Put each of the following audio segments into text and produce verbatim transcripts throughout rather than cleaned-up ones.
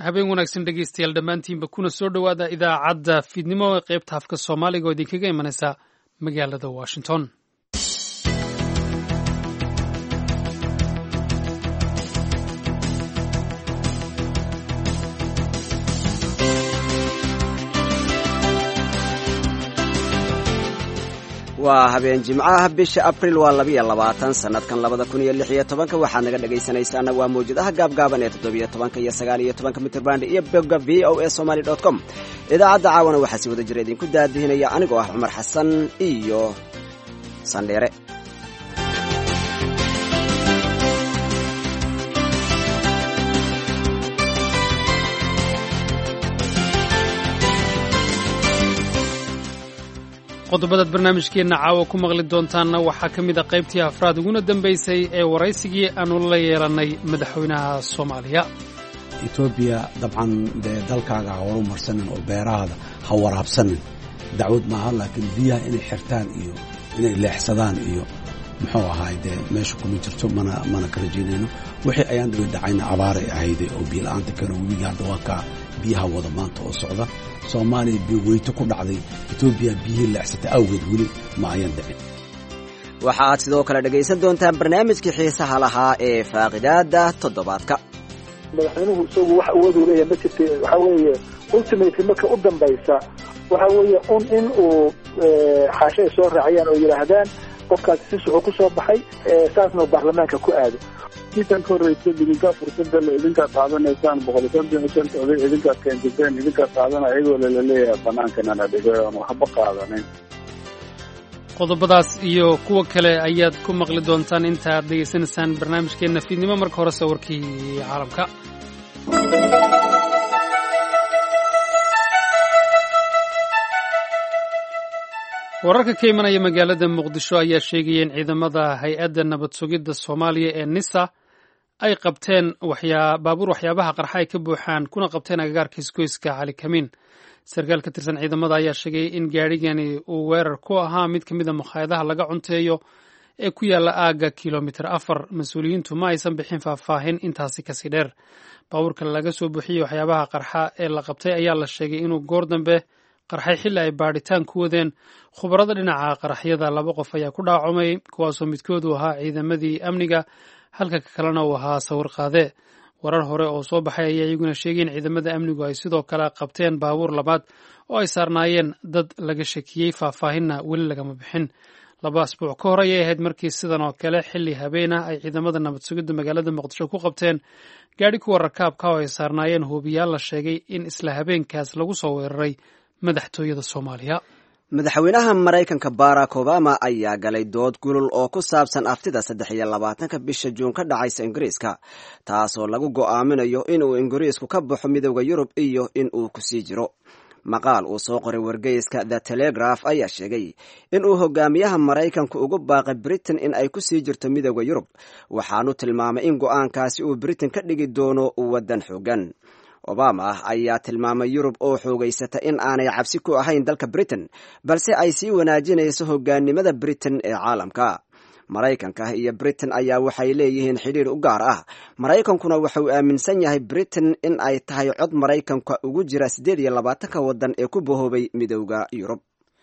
habeen wanaagsan dhegeystayaal dhammaantiinba kuna soo dhowaada idaacadda fiidnimo ee qaybta afka soomaaliga oo idinkaga imanaysa magaalada washington. waa habeen jimcaha bisha abril waa labiyo labaatan sanadkan labada kun iyo lix iyo tobanka waxaad naga dhegaysanaysaana waa mawjadaha gaabgaaban ee toddobiyo tobanka iyo sagaal iyo tobanka mitrbrand iyo bogga v o a somaly dot com. idaacadda caawana waxaa si wada jira idinku daadihinaya anigoo ah cumar xasan iyo sandheere. qodobadaad barnaamijkeenna caawa ku maqli doontaanna waxaa ka mid a qaybtii afraad uguna dambaysay ee waraysigii aanu la yeelannay madaxweynaha soomaaliya. etoobiya dabcan dee dalkaaga ha horu marsanin oo beerahaada ha waraabsanin dacwad maaha, laakiin biyaha inay xirtaan iyo inay leexsadaan iyo muxuu ahaay dee meesha kuma jirto mana mana ka rajaynayno. wixii ayaan dhabi dhacayna abaaray ahayday oo biyo-la'aanta keeno webiga hadda waa kaa biyaha wada maanta oo socda. soomaaliya biyo weyto ku dhacday, etoobiya biyihii leexsatay awgeed weli ma ayan dhicin. waxaad sidoo kale dhegaysan doontaan barnaamijkii xiisaha lahaa ee faaqidaada toddobaadka. madaxweynuhu isagu wax awood uu leeyahay ma jirta. waxaa weeye ultimately marka u dambaysa waxaa weeye un in uu xaasho ay soo raaciyaan oo yidhaahdaan qofkaasi si suxuu ku soo baxay saasna uu baarlamaanka ku aado. intan ka horreysa idinkaa fursadda le idinkaa qaadanaysaan boqol konton shanta oday idinkaa keensateen idinkaa qaadana iyagoo laleeyahay banaankanana dhigay oon waxba qaadanin. qodobadaas iyo kuwa kale ayaad ku maqli doontaan inta aad dhegaysanaysaan barnaamijkeenna fiidnimo. marka hore sawirkii caalamka. wararka ka imanaya magaalada muqdisho ayaa sheegaya in ciidamada hay-adda nabad sugidda soomaaliya ee nisa ay qabteen baabuur waxyaabaha qarxa ay ka buuxaan kuna qabteen agagaarka isgoyska cali kamiin. sarkaal ka tirsan ciidamada ayaa sheegay in gaadhigani uu weerar ku ahaa mid ka mid a makhaayadaha laga cunteeyo ee ku yaalla aagga kilomitir afar. mas-uuliyiintu ma aysan bixin faahfaahin intaasi kasii dheer. baabuurka laga soo buuxiyey waxyaabaha qarxa ee la qabtay ayaa la sheegay inuu goor dambe qarxay xilli ay baadhitaan ku wadeen khubarada dhinaca qaraxyada. laba qof ayaa ku dhaawacmay, kuwaasoo midkood uu ahaa ciidamadii amniga halka ka kalena uu ahaa sawir qaade. warar hore oo soo baxay ayaa iyaguna sheegay in ciidamada amnigu ay sidoo kale qabteen baabuur labaad oo ay saarnaayeen dad laga shakiyey. faahfaahinna weli lagama bixin. laba asbuuc ka hor ayay ahayd markii sidan oo kale xilli habeenah ay ciidamada nabad sugidda magaalada muqdisho ku qabteen gaadhi kuwa rakaabka oo ay saarnaayeen hubiyaal la sheegay in isla habeenkaas lagu soo weeraray madaxtooyada soomaaliya. madaxweynaha maraykanka barack obama ayaa galay dood gulul oo ku saabsan aftida saddex iyo labaatanka bisha juun ka dhacaysa ingiriiska, taasoo lagu go'aaminayo inuu ingiriisku ka baxo midowda yurub iyo in uu kusii jiro. maqaal uu soo qoray wargeyska the telegraph ayaa sheegay inuu hogaamiyaha maraykanku ugu baaqay britain in ay kusii jirto midowda yurub, waxaanu tilmaamay in go'aankaasi uu britain ka dhigi doono waddan xoogan. obama ayaa tilmaamay yurub oo xoogaysata in aanay cabsi ku ahayn dalka britain, balse ay sii wanaajinayso hogaannimada britain ee caalamka. maraykanka iyo britain ayaa waxay leeyihiin xidhiir u gaar ah. maraykankuna wuxuu aaminsan yahay britain in ay tahay cod maraykanka ugu jira siddeed iyo labaatanka waddan ee ku bahoobay midowda yurub.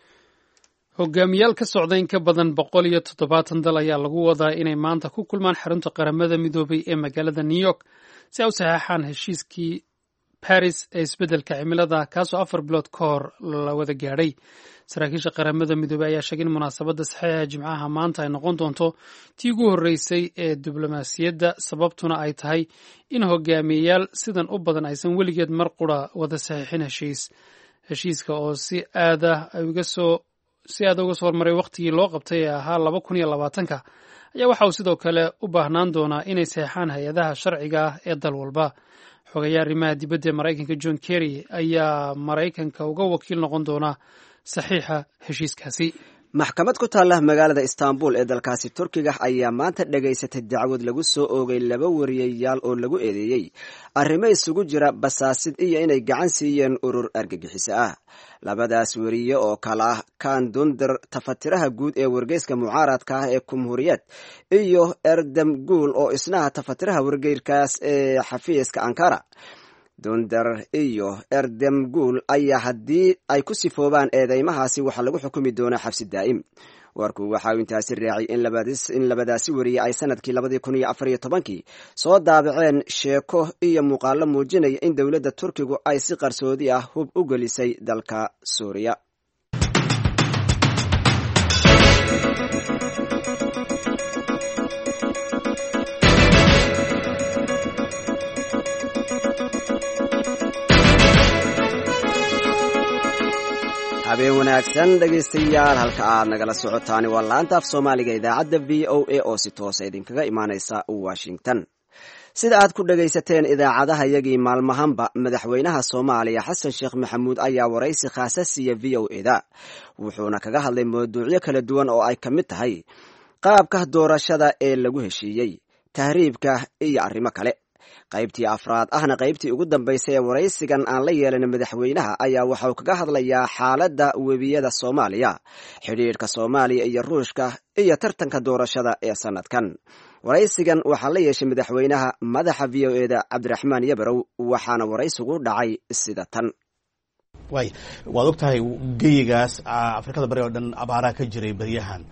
hogaamiyaal ka socda in ka badan boqol iyo toddobaatan dal ayaa lagu wadaa inay maanta ku kulmaan xarunta qaramada midoobay ee magaalada new york si ay u saxeexaan heshiiskii baris ee isbeddelka cimilada, kaasoo afar bilood ka hor la wada gaadhay. saraakiisha qaramada midoobey ayaa sheegay in munaasabadda saxiixa jimcaha maanta ay noqon doonto tii ugu horreysay ee diblomaasiyadda, sababtuna ay tahay in hogaamiyeyaal sidan u badan aysan weligeed mar qura wada saxiixin heshiis. heshiiska oo si aada uga soo si aada uga soo hormaray wakhtigii loo qabtay ee ahaa laba kun iyo labaatanka ayaa waxa uu sidoo kale u baahnaan doonaa inay saxeexaan hay-adaha sharciga ah ee dal walba. xogayaa arrimaha dibadda ee maraykanka john kerry ayaa maraykanka uga wakiil noqon doona saxiixa heshiiskaasi. maxkamad ku taalla magaalada istanbul ee dalkaasi turkiga ayaa maanta dhegaysatay dacwad lagu soo oogay laba wariyayaal oo lagu eedeeyey arrimo isugu jira basaasid iyo inay gacan siiyeen urur argagixiso ah. labadaas weriye oo kala ah kan dunder, tafatiraha guud ee wargeyska mucaaradka ah ee kumhuriyad, iyo erdem guul oo isnaha tafatiraha wargeyrkaas ee xafiiska ankara. dunder iyo erdemguul ayaa haddii ay ku sifoobaan eedeymahaasi waxaa lagu xukumi doonaa xabsi daa'im warku waxa uu intaasi raacay in labadaasi wariye ay sanadkii labadii kun iyo afar iyo tobankii soo daabaceen sheeko iyo muuqaalo muujinaya in dowladda turkigu ay si qarsoodi ah hub u gelisay dalka suuriya. habeen wanaagsan dhegaystayaal, halka aad nagala socotaani waa laanta af soomaaliga idaacadda v o a oo si toosa idinkaga imaanaysa washington. sida aad ku dhegaysateen idaacadaha yagii maalmahanba, madaxweynaha soomaaliya xasan sheekh maxamuud ayaa waraysi khaasa siiya v o e da, wuxuuna kaga hadlay mawduucyo kala duwan oo ay ka mid tahay qaabka doorashada ee lagu heshiiyey, tahriibka iyo arrimo kale. qaybtii afraad ahna qaybtii ugu dambaysay ee waraysigan aan la yeelan madaxweynaha ayaa waxa uu kaga hadlayaa xaaladda webiyada soomaaliya, xidhiidhka soomaaliya iyo ruushka iyo tartanka doorashada ee sanadkan. waraysigan waxaa la yeeshay madaxweynaha madaxa v o e da cabdiraxmaan yabarow, waxaana waraysigu dhacay sida tan. way waad og tahay geyigaas afrikada bari oo dhan abaaraa ka jiray beryahan,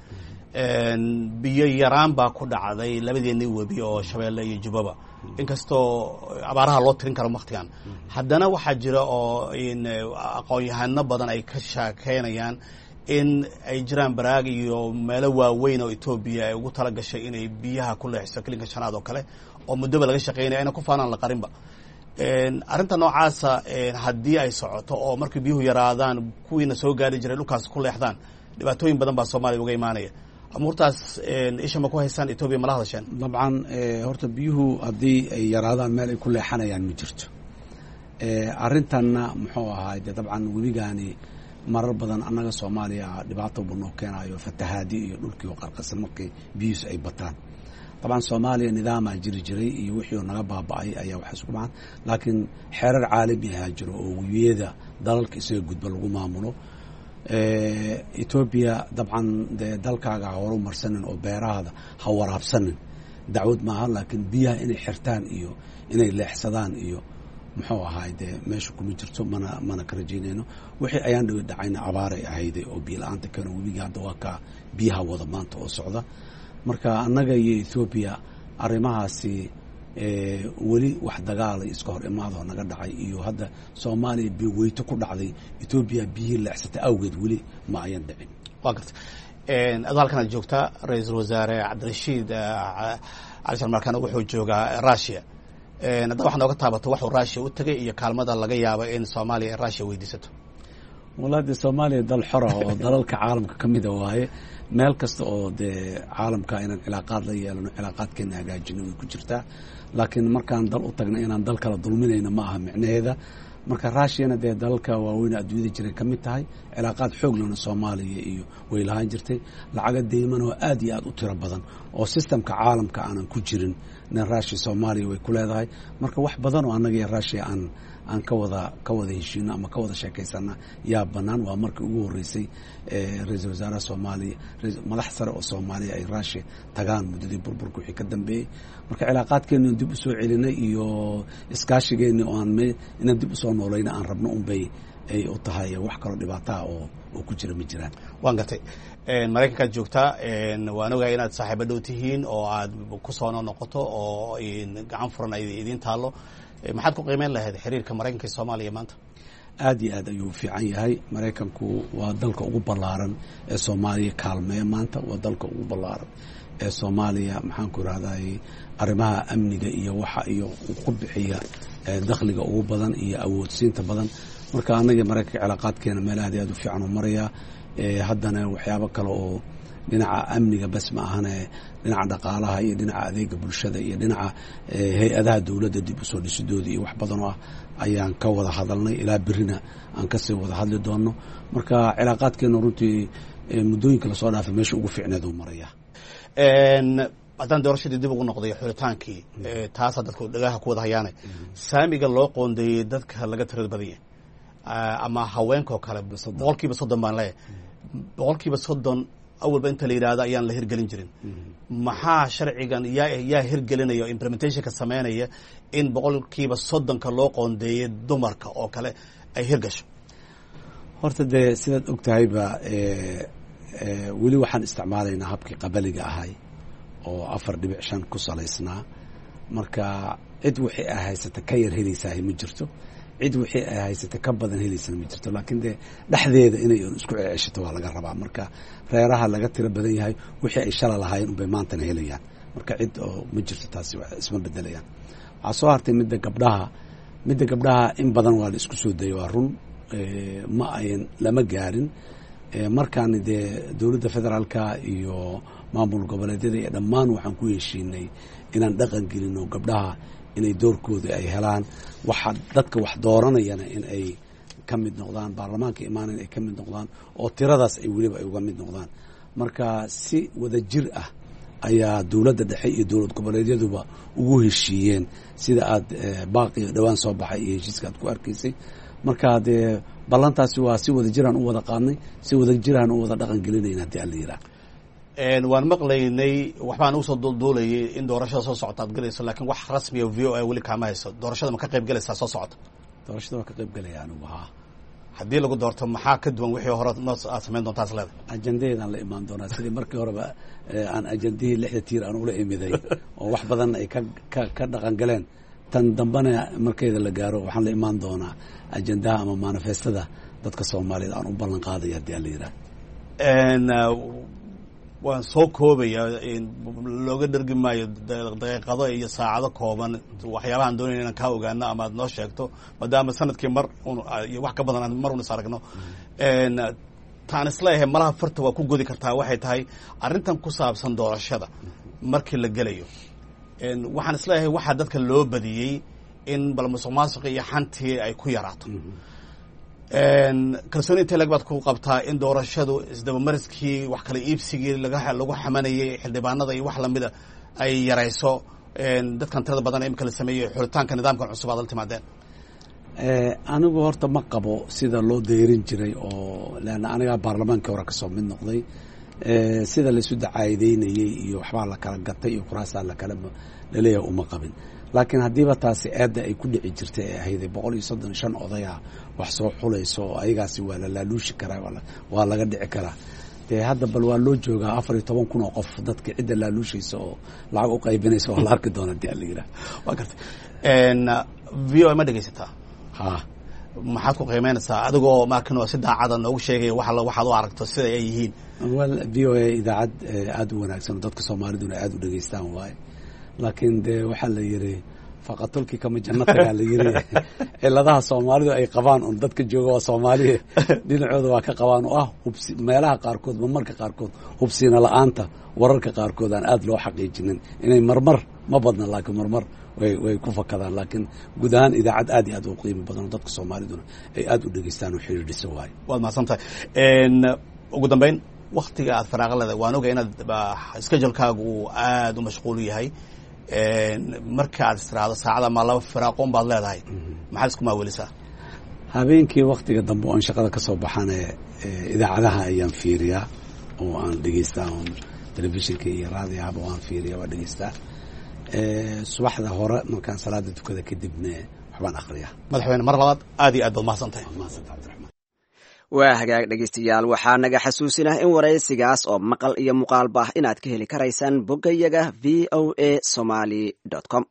biyo yaraan baa ku dhacday labadeennii webi oo shabeelle iyo jubbaba, inkastoo abaaraha loo tirin karo waktigan. haddana waxaa jira oo aqoon-yahano badan ay ka shaakeynayaan in ay jiraan baraag iyo meelo waaweyn oo etoobiya ay ugu tala gashay inay biyaha ku leexiso kelinka shanaad oo kale, oo muddoba laga shaqeynaya ayna ku faanaan la qarinba. arrinta noocaasa haddii ay socoto oo markii biyuhu yaraadaan kuwiina soo gaari jiray dhulkaas ku leexdaan, dhibaatooyin badan baa soomaaliya uga imaanaya. amuurtaas isha ma ku haysaan etoobiya mala hadasheen? dabcan horta biyuhu haddii ay yaraadaan meel ay ku leexanayaan ma jirto. arrintanna muxuu ahaay dee dabcan webigaani marar badan annaga soomaaliya dhibaato buu noo keenayo, fatahaadi iyo dhulkii oo qarqarsan markay biyuhus ay bataan. dabcan soomaaliya nidaamaa jiri jiray iyo wixii naga baaba'ay ayaa wax isku dhacaan, laakiin xeerar caalami ahaa jiro oo webiyada dalalka isaga gudba lagu maamulo. etoobiya dabcan dee dalkaaga ha horu marsanin oo beerahaada ha waraabsanin, dacwad maaha, laakiin biyaha inay xirtaan iyo inay leexsadaan iyo muxuu ahaay dee meesha kuma jirto, mana mana ka rajaynayno. wixii ayaan dhawi dhacayna abaaray ahayday oo biyo la-aanta keeno, webigii hadda waa kaa biyaha wada maanta oo socda. marka annaga iyo etoobiya arrimahaasi weli wax dagaalay iska hor imaadoo naga dhacay iyo hadda soomaaliya biyo weyto ku dhacday etoobiya biyihii leexsatay awgeed weli ma ayan dhicin. waa garta adoo halkan aad joogtaa, ra-iisul wasaare cabdirashiid cali sharmarkan wuxuu joogaa russia. hadda wax nooga taabato waxuu russia u tegay iyo kaalmada laga yaabo in soomaaliya ay russia weydiisato. wallahi dee soomaaliya dal xora oo dalalka caalamka ka mida waaye, meel kasta oo dee caalamka inaan cilaaqaad la yeelano, cilaaqaadkeena hagaajino way ku jirtaa. laakiin markaan dal u tagna inaan dal kala dulminayna ma aha micnaheeda. marka rushiyana dee dalalka waaweyn adduunyada jiray ka mid tahay, cilaaqaad xooglana soomaaliya iyo way lahaan jirtay. lacaga deyman oo aad iyo aad u tiro badan oo sistamka caalamka aanan ku jirin nin rushiya soomaaliya way ku leedahay. marka wax badan oo annaga iyo rushiya aan aan ka wada ka wada heshiino ama ka wada sheekaysana yaa bannaan. waa markii ugu horreysay ra-iisul wasaaraha soomaaliya, madax sare oo soomaaliya ay rushiya tagaan muddadii burburka wixii ka dambeeyey. marka cilaaqaadkeena dib u soo celinay iyo iskaashigeena oo aan inaan dib usoo noolayna aan rabno unbay ay u tahay, wax kaloo dhibaataha oo oo ku jira ma jiraan. waan gartay. maraykankaad joogtaa, waan ogahay inaad saaxiibo dhow tihiin oo aad ku soo noqoto oo gacan furan ay idiin taallo. maxaad ku qiimeyn lahayd xiriirka maraykanka iyo soomaaliya maanta? aad iyo aad ayuu fiican yahay. maraykanku waa dalka ugu ballaaran ee soomaaliya kaalmeeya maanta, waa dalka ugu ballaaran ee soomaaliya maxaan ku irahday arrimaha amniga iyo waxa iyo ku bixiya dakhliga ugu badan iyo awoodsiinta badan. marka annaga maraykanka cilaaqaadkeena meel aad iyo aad u fiican u maraya. haddana waxyaabo kale oo dhinaca amniga bas ma ahane, dhinaca dhaqaalaha iyo dhinaca adeega bulshada iyo dhinaca hay-adaha dowladda dib usoo dhisidooda iyo wax badan oo ah ayaan ka wada hadalnay, ilaa berina aan kasii wada hadli doono. marka cilaaqaadkeena runtii muddooyinka lasoo dhaafay meesha ugu fiicneed uu maraya. haddaan doorashadii dib ugu noqday xuritaankii, taasaa dadku dhagaha ku wada hayaanay. saamiga loo qoondeeyey dadka laga tirada badanya ama haweenka oo kale boqol kiiba soddon baan leeyahay. boqol kiiba soddon awalba inta la yidhaahdo ayaan la hirgelin jirin maxaa sharcigan yaa yaa hirgelinaya oo implementationka sameynaya in boqolkiiba soddonka loo qoondeeyay dumarka oo kale ay hirgasho horta dee sidaad og tahayba weli waxaan isticmaalaynaa habkii qabaliga ahay oo afar dhibic shan ku salaysnaa marka cid wixii ay haysata ka yar helaysahay ma jirto cid wixii ay haysata ka badan helaysana ma jirto laakiin dee dhexdeeda inay isku ceshato waa laga rabaa marka reeraha laga tiro badan yahay wixii ay shala lahaayeen unbay maantana helayaan marka cid oo ma jirto taasi isma bedelayaan waxaa soo hartay midda gabdhaha midda gabdhaha in badan waa la isku soo dayay waa run ma ayan lama gaarin markaan dee dowladda federaalka iyo maamul goboleedyada iyo dhammaan waxaan ku heshiinay inaan dhaqan gelino gabdhaha inay doorkooda ay helaan waxa dadka wax dooranayana in ay ka mid noqdaan baarlamaanka imaana in ay ka mid noqdaan oo tiradaas ay weliba ay uga mid noqdaan marka si wada jir ah ayaa dowladda dhexe iyo dowlad goboleedyaduba ugu heshiiyeen sida aad baaqi dhowaan soo baxay iyo heshiiska aad ku arkaysay marka dee ballantaasi waa si wada jiraan u wada qaadnay si wada jiraan u wada dhaqan gelinayn haddii alla yidhaah waan maqlaynay waxbaan ugu soo duulduulayay in doorashada soo socota aad galayso laakiin wax rasmiya v o a weli kaama hayso doorashada ma ka qayb galaysaa soo socota doorashada waa ka qayb galaya anigu haa haddii lagu doorto maxaa ka duwan wixii hore noo aad samayn doontaa is leedahay ajandaheedaan la imaan doonaa sidii markii horeba aan ajandihii lixda tiir aan ula imiday oo wax badan ay ka ka ka dhaqan galeen tan dambena markeeda la gaaro waxaan la imaan doonaa ajandaha ama manifestada dadka soomaaliyeed aan u ballan qaadaya haddii alla yidhaah waan soo koobaya looga dhergi maayo daqiiqado iyo saacado kooban waxyaabahaan doonayna inaan kaa ogaano ama aad noo sheegto maadaama sanadkii mar iyo wax ka badan aan mar un is aragno taan isleeyahay malaha farta waa ku godi kartaa waxay tahay arrintan ku saabsan doorashada markii la gelayo waxaan isleeyahay waxaa dadka loo badiyey in bal musuq maasuq iyo xantii ay ku yaraato kalsooni intee lag baad ku qabtaa in doorashadu isdabamariskii wax kala iibsigii laga lagu xamanayay xildhibaanada iyo wax lamida ay yarayso dadkan tirada badan imika la sameeyey xulitaanka nidaamkan cusub aad la timaadeen anigu horta ma qabo sida loo dayrin jiray oo leanna anigaa baarlamaankii hore kasoo mid noqday sida laisu dacaayideynayey iyo waxbaa la kala gatay iyo kuraasaa lakala laleeyahay uma qabin laakiin haddiiba taasi eedda ay ku dhici jirtay ee ahayday boqol iyo soddon shan odaya wax soo xulayso oo ayagaasi waa la laaluushi karaa waa laga dhici karaa dee hadda bal waa loo joogaa afar iyo toban kun oo qof dadka cidda laaluushaysa oo lacag u qaybinaysa waa la arki doona hadii ala yidhaah waa gartay v o a ma dhegaysataa ha maxaad ku qiimeynaysaa adigoo markin oo si daacada noogu sheegaya wa waxaad u aragto sida ay yihiin wel v o a idaacad aada u wanaagsan oo dadka soomaaliduna aada u dhegaystaan waaye laakiin dee waxaa la yidhi faqatulkii kama janno tagaa la yidhi ciladaha soomaalidu ay qabaan un dadka jooga waa soomaaliya dhinacooda waa ka qabaan oo ah hubsi meelaha qaarkood ma marka qaarkood hubsiina la-aanta wararka qaarkood aan aada loo xaqiijinin inay marmar ma badna laakiin marmar way way ku fakadaan laakiin guud ahaan idaacad aad iyo aad u qiimo badan oo dadka soomaaliduna ay aada u dhegaystaan oo xidhiidhisa waayo waad mahadsan tahay ugu dambeyn waktiga aad faraaqa leedahay waan ogay inaad schedulekaagu uu aada u mashquul yahay marka aad istiraado saacada ma laba firaaqoon baad leedahay maxaad isku maawelisaa habeenkii waktiga dambe oon shaqada ka soo baxane idaacadaha ayaan fiiriyaa oo aan dhegeystaa oon telefishinka iyo raadiyahaba waan fiiriya waa dhegeystaa subaxda hore markaan salaada tukada kadibna waxbaan akhriyaa madaxweyne mar labaad aad iyo aad baad mahadsantahay mahadsantaha cabdiraxmaan waa hagaag dhegaystayaal waxaa naga xasuusinah in waraysigaas oo maqal iyo muuqaalba ah inaad ka heli karaysaan boggayaga v o a somaly dot com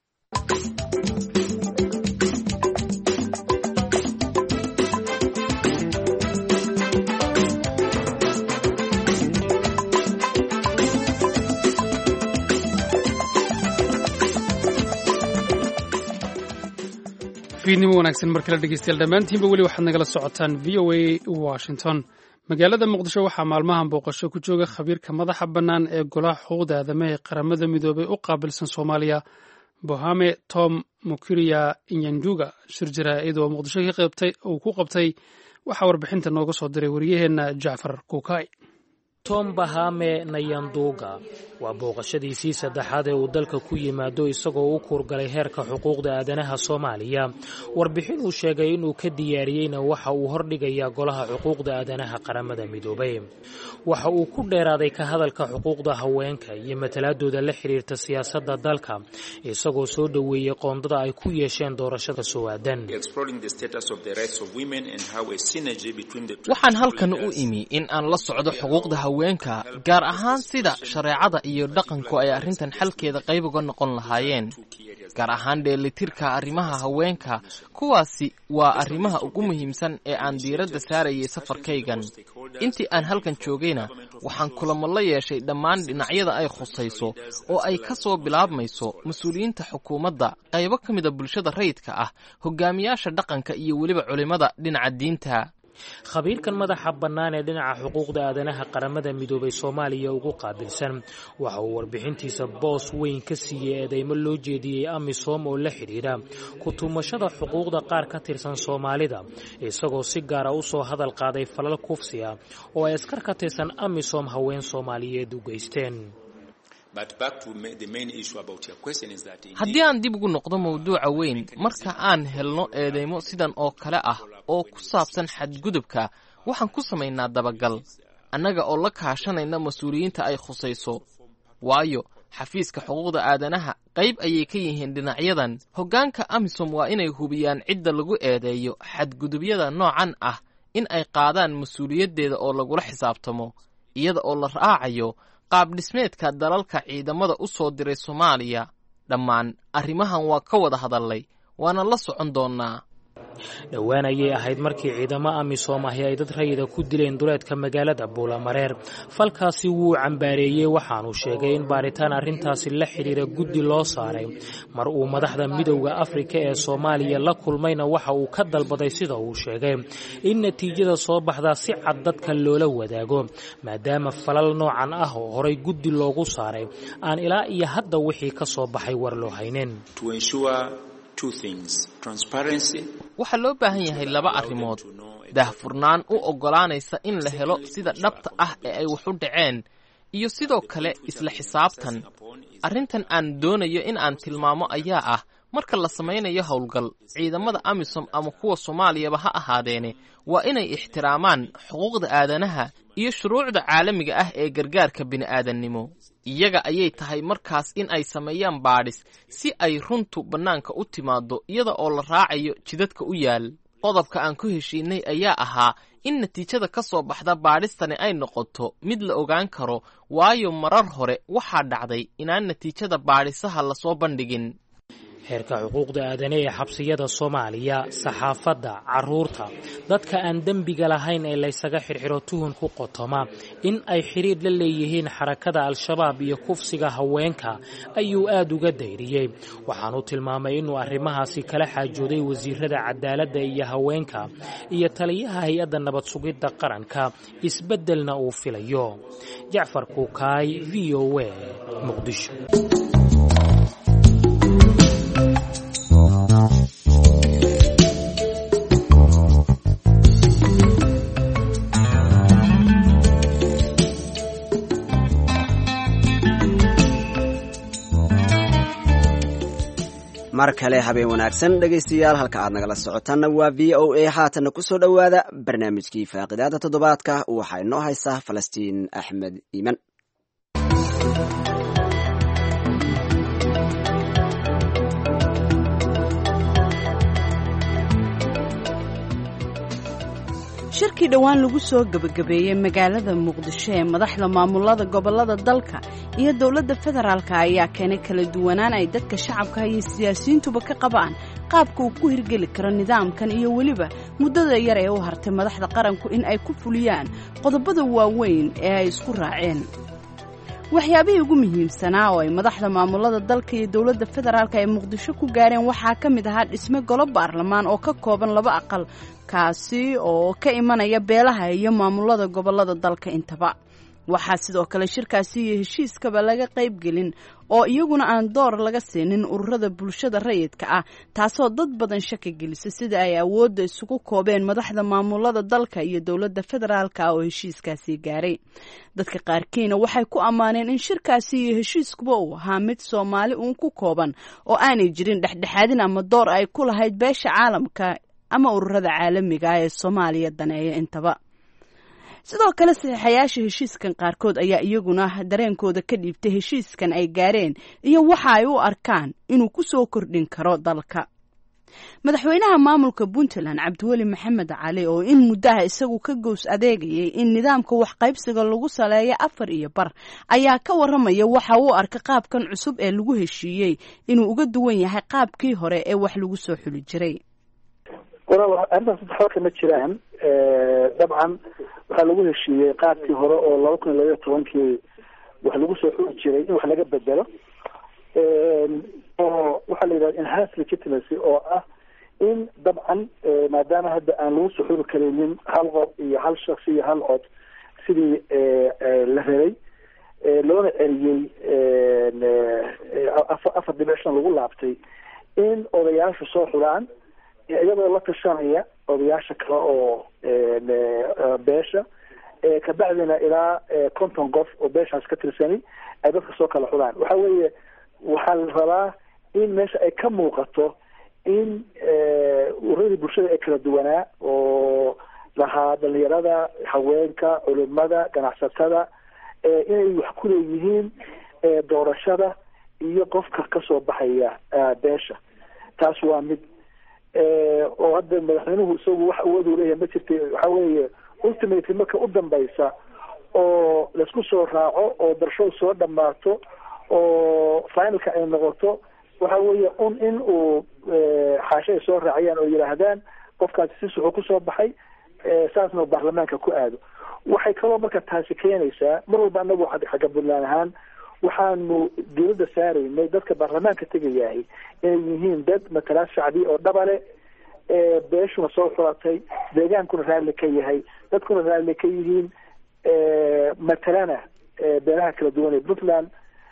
fiidnimo wanaagsan mar kale dhegeystayaal dhammaantiinba weli waxaad nagala socotaan v o a washington magaalada muqdisho waxaa maalmahan booqasho ku jooga khabiirka madaxa bannaan ee golaha xuquuqda aadamaha ee qaramada midoobay u qaabilsan soomaaliya bohame tom mukiriya inyanduga shir jaraa'id oo muqdisho uu ku qabtay waxaa warbixinta nooga soo diray wariyaheenna jacfar kuukay Tom Bahame Nyanduga waa booqashadiisii saddexaad ee uu dalka ku yimaado isagoo u kurgalay heerka xuquuqda aadanaha Soomaaliya. Warbixin uu sheegay inuu ka diyaariyeyna waxa uu hordhigayaa golaha xuquuqda aadanaha qaramada midoobay. Waxa uu ku dheeraaday ka hadalka xuquuqda haweenka iyo matalaadooda la xiriirta siyaasadda dalka, isagoo soo dhaweeyay qoondada ay ku yeesheen doorashada Soomaaliya. Waxaan halkan u imi in aan la socdo xuquuqda haweenka, gaar ahaan sida shareecada iyo dhaqanku ay arrintan xalkeeda qayb uga noqon lahaayeen, gaar ahaan dheelitirka arrimaha haweenka. Kuwaasi waa arrimaha ugu muhiimsan ee aan diiradda saarayay safarkaygan. Intii aan halkan joogayna waxaan kulamo la yeeshay dhammaan dhinacyada ay khusayso oo ay ka soo bilaabmayso mas-uuliyiinta xukuumadda, qaybo ka mid a bulshada rayidka ah, hogaamiyaasha dhaqanka iyo weliba culimada dhinaca diinta. Khabiirkan madaxa bannaan ee dhinaca xuquuqda aadanaha qaramada midoobay Soomaaliya ugu qaabilsan waxa uu warbixintiisa boos weyn ka siiyay eedeymo loo jeediyey AMISOM oo la xiriira ku tumashada xuquuqda qaar ka tirsan Soomaalida, isagoo si gaar ah u soo hadal qaaday falal kufsi ah oo ay askar ka tirsan AMISOM haween Soomaaliyeed u geysteen. Haddii aan dib ugu noqdo mawduuca weyn, marka aan helno eedeymo sidan oo kale ah oo ku saabsan xadgudubka, waxaan ku samaynaa dabagal annaga oo la kaashanayna mas-uuliyiinta ay khusayso, waayo xafiiska xuquuqda aadanaha qayb ayay ka yihiin dhinacyadan. Hoggaanka AMISOM waa inay hubiyaan cidda lagu eedeeyo xadgudubyada noocan ah in ay qaadaan mas-uuliyaddeeda oo lagula xisaabtamo, iyada oo la raacayo qaab dhismeedka dalalka ciidamada u soo diray Soomaaliya. Dhammaan arrimahan waa ka wada hadalay, waana la socon doonaa. dhowaan ayay ahayd markii ciidamo AMISOM ahi ay dad rayida ku dileen duleedka magaalada Buulamareer. Falkaasi wuu cambaareeyey, waxaanu sheegay in baaritaan arrintaasi la xiriira guddi loo saaray. Mar uu madaxda midowda Afrika ee Soomaaliya la kulmayna waxa uu ka dalbaday sida uu sheegay in natiijada soo baxda si cad dadka loola wadaago, maadaama falal noocan ah oo horay guddi loogu saaray aan ilaa iyo hadda wixii ka soo baxay war loo haynin. Waxaa loo baahan yahay laba arrimood: daahfurnaan u oggolaanaysa in la helo sida dhabta ah ee ay wax u dhaceen, iyo sidoo kale isla xisaabtan. Arrintan aan doonayo in aan tilmaamo ayaa ah marka la samaynayo howlgal, ciidamada AMISOM ama kuwa Soomaaliyaba ha ahaadeene waa inay ixtiraamaan xuquuqda aadanaha iyo shuruucda caalamiga ah ee gargaarka bini'aadannimo. Iyaga ayay tahay markaas in ay sameeyaan baadhis si ay runtu bannaanka u timaado, iyada oo la raacayo jidadka u yaal. Qodobka aan ku heshiinay ayaa ahaa in natiijada ka soo baxda baadhistani ay noqoto mid la ogaan karo, waayo marar hore waxaa dhacday inaan natiijada baadhisaha la soo bandhigin. heerka xuquuqda aadanaha ee xabsiyada Soomaaliya, saxaafadda, caruurta, dadka aan dambiga lahayn ee la isaga xirxiro tuhun ku qotoma in ay xiriir la leeyihiin xarakada Al-Shabaab iyo kufsiga haweenka ayuu aad uga dayriyay. Waxaanu tilmaamay inuu arrimahaasi kala xaajooday wasiirada cadaaladda iyo haweenka iyo taliyaha hay'adda nabad sugidda qaranka, isbeddelna uu filayo. Jacfar Kukaay, V O A, Muqdisho. mar kale habeen wanaagsan dhegaystayaal, halka aad nagala socotaanna waa V O A. haatanna ku soo dhowaada barnaamijkii faaqidaada toddobaadka. waxaa inoo haysaa Falastiin Axmed Iiman. shirkii dhowaan lagu soo gebagabeeyey magaalada Muqdisho ee madaxda maamulada gobolada dalka iyo dowladda federaalka ayaa keenay kala duwanaan ay dadka shacabka iyo siyaasiyiintuba ka qabaan qaabka uu ku hirgeli karo nidaamkan iyo weliba muddada yar ee u hartay madaxda qaranku in ay ku fuliyaan qodobada waaweyn ee ay isku raaceen. waxyaabihii ugu muhiimsanaa oo ay madaxda maamulada dalka iyo dowladda federaalka ee Muqdisho ku gaareen waxaa ka mid ahaa dhisme golo baarlamaan oo ka kooban laba aqal, kaasi oo ka imanaya beelaha iyo maamulada gobolada dalka intaba. waxaa sidoo kale shirkaasi iyo heshiiskaba laga qaybgelin oo iyaguna aan door laga siinin ururada bulshada rayidka ah taasoo dad badan shaki gelisay sida ay awoodda isugu koobeen madaxda maamulada dalka iyo dowladda federaalka ah oo heshiiskaasi gaaray dadka qaarkiina waxay ku ammaaneen in shirkaasi iyo heshiiskuba uu ahaa mid soomaali uun ku kooban oo aanay jirin dhexdhexaadin ama door ay ku lahayd beesha caalamka ama ururada caalamiga ah ee soomaaliya daneeya intaba sidoo kale saxiixayaasha heshiiskan qaarkood ayaa iyaguna dareenkooda ka dhiibtay heshiiskan ay gaareen iyo waxa ay u arkaan inuu ku soo kordhin karo dalka madaxweynaha maamulka puntland cabdiweli maxamed cali oo in muddaha isagu ka gows adeegayay in nidaamka waxqaybsiga lagu saleeyo afar iyo bar ayaa ka warramaya waxa uu arka qaabkan cusub ee lagu heshiiyey inuu uga duwan yahay qaabkii hore ee wax lagu soo xuli jiray arrintaas waxba kama jiraan dabcan waxaa lagu heshiiyey qaabkii hore oo laba kun iyo labaiyo tobankii wax lagu soo xuli jiray in wax laga bedelo oo waxaa la yidhahda enhanced legitimacy oo ah in dabcan maadaama hadda aan lagu soo xuli karaynin hal qof iyo hal shaksi iyo hal cod sidii la rabay loona celiyey afar dimension lagu laabtay in odayaashu soo xulaan iyadoo la tashanaya odayaasha kale oo beesha kabacdina ilaa konton qof oo beeshaas ka tirsani ay dadka soo kala xulaan waxa weeye waxaa la rabaa in meesha ay ka muuqato in ururadii bulshada ay kala duwanaa oo lahaa dhalinyarada haweenka culimada ganacsatada inay wax ku leeyihiin doorashada iyo qofka kasoo baxaya beesha taas waa mid oo hadda madaxweynuhu isagu wax awood uu leeyahay ma jirta waxa weeye ultimately marka u dambaysa oo laisku soo raaco oo darshadu soo dhammaato oo finalka ay noqoto waxa weeye un in uu xaasho ay soo raaciyaan oo yidhaahdaan qofkaasi si suxuu kusoo baxay saasna uu baarlamaanka ku aado waxay kaloo marka taasi keenaysaa mar walba anagu xagga puntland ahaan waxaanu dawladda saaraynay dadka baarlamaanka tegayahay inay yihiin dad matalaad shacbi oo dhabale beeshuna soo xulatay deegaankuna raalli ka yahay dadkuna raalli ka yihiin matalana beelaha kala duwan ee puntland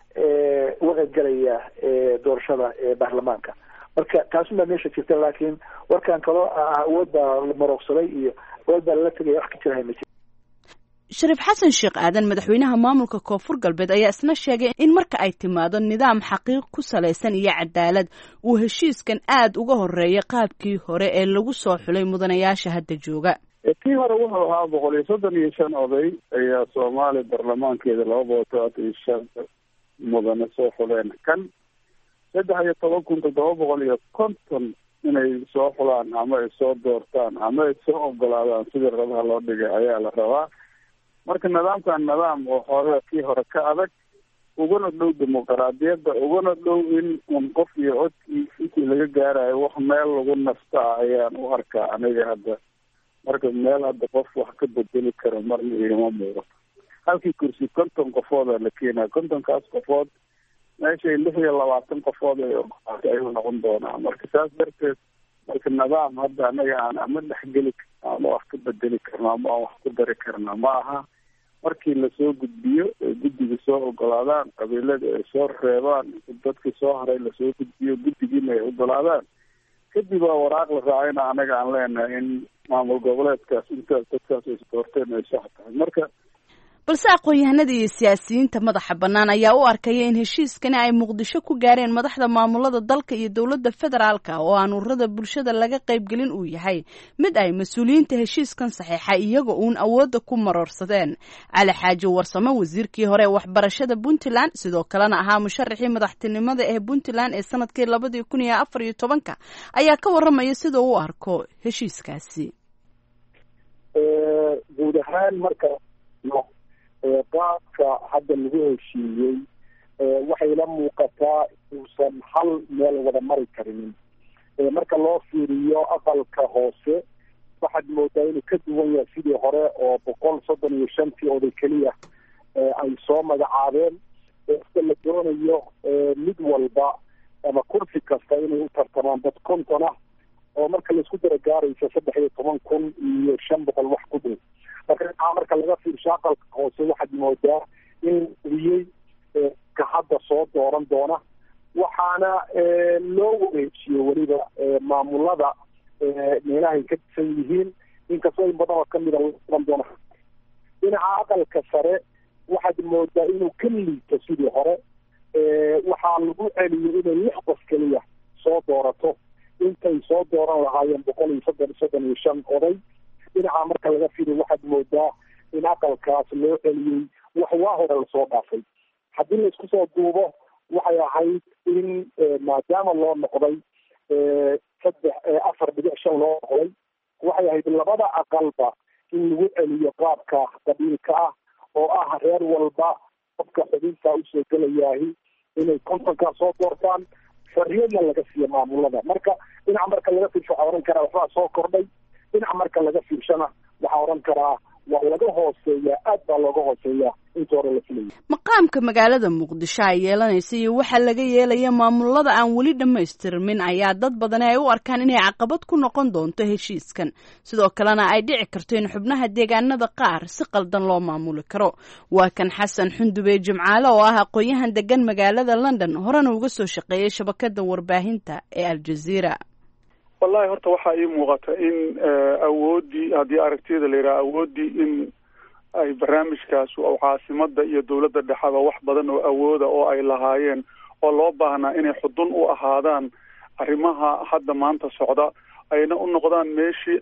uga qaybgalaya doorashada baarlamaanka marka taasuma meesha jirta laakiin warkaan kaloo awood baa la marooqsaday iyo awood baa lala tegaya wax ka jirahay ma jiro shariif xasan sheekh aadan madaxweynaha maamulka koonfur galbeed ayaa isna sheegay in marka ay timaado nidaam xaqiiq ku salaysan iyo cadaalad uu heshiiskan aad uga horeeya qaabkii hore ee lagu soo xulay mudanayaasha hadda jooga kii hore wuxuu ahaa boqol iyo soddon iyo shan oday ayaa soomaaliya baarlamaankeeda laba boqol todobaatan iyo shan mudane soo xuleen kan saddex iyo toban kun toddoba boqol iyo konton inay soo xulaan ama ay soo doortaan ama ay soo ogolaadaan sidii rabaha loo dhigay ayaa la rabaa marka nidaamkan nidaam oo hore kii hore ka adag ugana dhow dimuqraadiyadda ugana dhow in un qof iyo codkii intii laga gaarayo wax meel lagu nastaa ayaan u arkaa aniga hadda marka meel hadda qof wax ka bedeli karo marna igama muuqato halkii kursi konton qofooda la keenaa kontonkaas qofood meeshay lix iyo labaatan qofood ay ogolaatay ayuu noqon doonaa marka saas darteed marka nidaam hadda anaga aan ama dhexgeli karna ama wax ka bedeli karna ama aan wax ku dari karna ma aha markii lasoo gudbiyo ee guddiga soo ogolaadaan qabiilada ay soo reebaan dadkii soo haray lasoo gudbiyo guddigiina ay ogolaadaan kadib waa waraaq la raacayna anaga aan leenahay in maamul goboleedkaas intaas dadkaas ay isdoorteen ay sax tahay marka balse aqoon-yahanada iyo siyaasiyiinta madaxa bannaan ayaa u arkaya in heshiiskani ay muqdisho ku gaareen madaxda maamulada dalka iyo dowladda federaalka oo aan ururada bulshada laga qaybgelin uu yahay mid ay mas-uuliyiinta heshiiskan saxiixa iyaga uun awoodda ku maroorsadeen cali xaaji warsame wasiirkii hore ee waxbarashada puntland sidoo kalena ahaa musharaxii madaxtinimada ee puntland ee sanadkii labadii kun iyo afar iyo tobanka ayaa ka warramaya sida uu arko heshiiskaasi guud ahaan marka qaabka hadda lagu heshiiyey waxay la muuqataa uusan hal meel wada mari karinin marka loo fiiriyo aqalka hoose waxaad moodaa inuu ka duwan yahay sidii hore oo boqol soddon iyo shantii oday keliya ay soo magacaabeen sida la doonayo mid walba ama kursi kasta inay u tartamaan dad konton ah oo marka laisku dara gaaraysa saddex iyo toban kun iyo shan boqol wax ku dhow marka marka laga fiirsho aqalka hoose waxaad moodaa in hubiyey ka hadda soo dooran doona waxaana loo wareejiyo weliba maamulada meelahay ka disan yihiin inkastoo in badan oo kamida oran doona dhinaca aqalka sare waxaad moodaa inuu ka liito sidii hore waxaa lagu celiyo inay lix qof keliya soo doorato intay soo dooran lahaayeen boqol iyo soddon soddon iyo shan oday dhinaca marka laga fiiriyo waxaad moodaa in aqalkaas loo celiyey wax waa hore lasoo dhaafay haddii laisku soo duubo waxay ahayd in maadaama loo noqday saddex afar dhibic shan loo noqday waxay ahayd labada aqalba in lagu celiyo qaabka qabiilka ah oo ah reer walba qofka xubinta usoo gelayaahi inay kontonkaa soo doortaan xorriyadna laga siiyo maamulada marka dhinaca marka laga fiirsho waxaa oran karaa waxbaa soo kordhay dhinaca marka laga fiirshona waxaa oran karaa waa laga hooseeyaa aad baa looga hooseeyaa inta hore la filayay maqaamka magaalada muqdisho ay yeelanaysa iyo waxaa laga yeelaya maamulada aan weli dhammaystirmin ayaa dad badani ay u arkaan inay caqabad ku noqon doonto heshiiskan sidoo kalena ay dhici karto in xubnaha deegaanada qaar si qaldan loo maamuli karo waa kan xasan xundube jimcaale oo ah aqoon-yahan degan magaalada london horena uga soo shaqeeyay shabakada warbaahinta ee aljazeera wallahi horta waxaa ii muuqata in awooddii haddii aragtiyada la yidhaha awooddii in ay barnaamijkaas oo caasimada iyo dawladda dhexada wax badan oo awooda oo ay lahaayeen oo loo baahnaa inay xudun u ahaadaan arrimaha hadda maanta socda ayna u noqdaan meeshii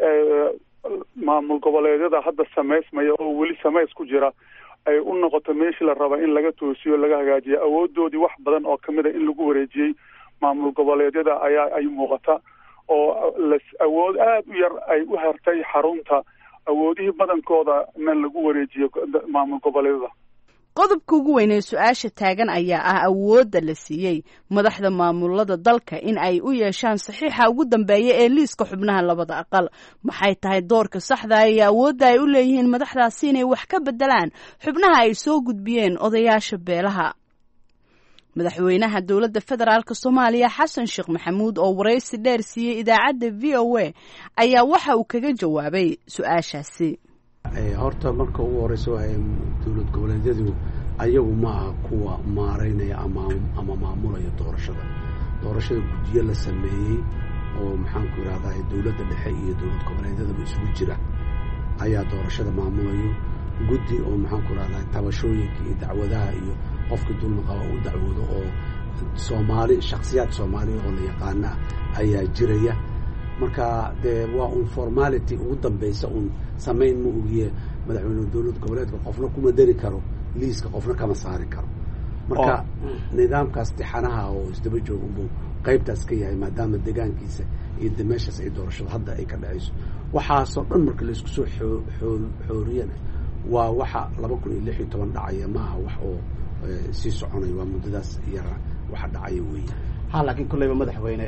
maamul goboleedyada hadda samaysmaya oo weli samays ku jira ay u noqoto meeshii la raba in laga toosiyo laga hagaajiyo awooddoodii wax badan oo kamid a in lagu wareejiyey maamul goboleedyada ayaa ay muuqata oo las awood aada u yar ay u hertay xarunta awoodihii badankooda na lagu wareejiyo maamul goboleedyada qodobka ugu weyn ee su-aasha taagan ayaa ah awoodda la siiyey madaxda maamulada dalka in ay u yeeshaan saxiixa ugu dambeeya ee liiska xubnaha labada aqal maxay tahay doorka saxda iyo awoodda ay u leeyihiin madaxdaasi inay wax ka bedelaan xubnaha ay soo gudbiyeen odayaasha beelaha madaxweynaha dowladda federaalk soomaaliya xasan sheekh maxamuud oo waraysi dheer siiyey idaacadda v o a ayaa waxa uu kaga jawaabay su-aashaasi horta marka ugu horeysa waa dowlad goboleedyadu ayagu ma aha kuwa maareynaya ama ama maamulaya doorashada doorashada guddiyo la sameeyey oo maxaanku irahdaa dowladda dhexe iyo dowlad goboleedyadaba isugu jira ayaa doorashada maamulayo guddi oo maxaanku irahdaa tabashooyinka iyo dacwadaha iyo qofka dulmi qaba u dacwoodo oo soomaali shaksiyaad soomaaliya oo la yaqaana ayaa jiraya marka dee waa un formality ugu dambaysa un samayn ma ogiye madaxweyne dowlad goboleedka qofna kuma dari karo liiska qofna kama saari karo marka nidaamkaas tixanaha oo isdaba joog unbuu qaybtaas ka yahay maadaama deegaankiisa iyo de meeshaas ay doorashada hadda ay ka dhacayso waxaasoo dhan marka laisku soo xooriyana waa waxa laba kun iyo lix iyo toban dhacaya maaha wax oo sii soconay waa muddadaas yara waxa dhacaya weya ha laakiin kolleyba madaxweyne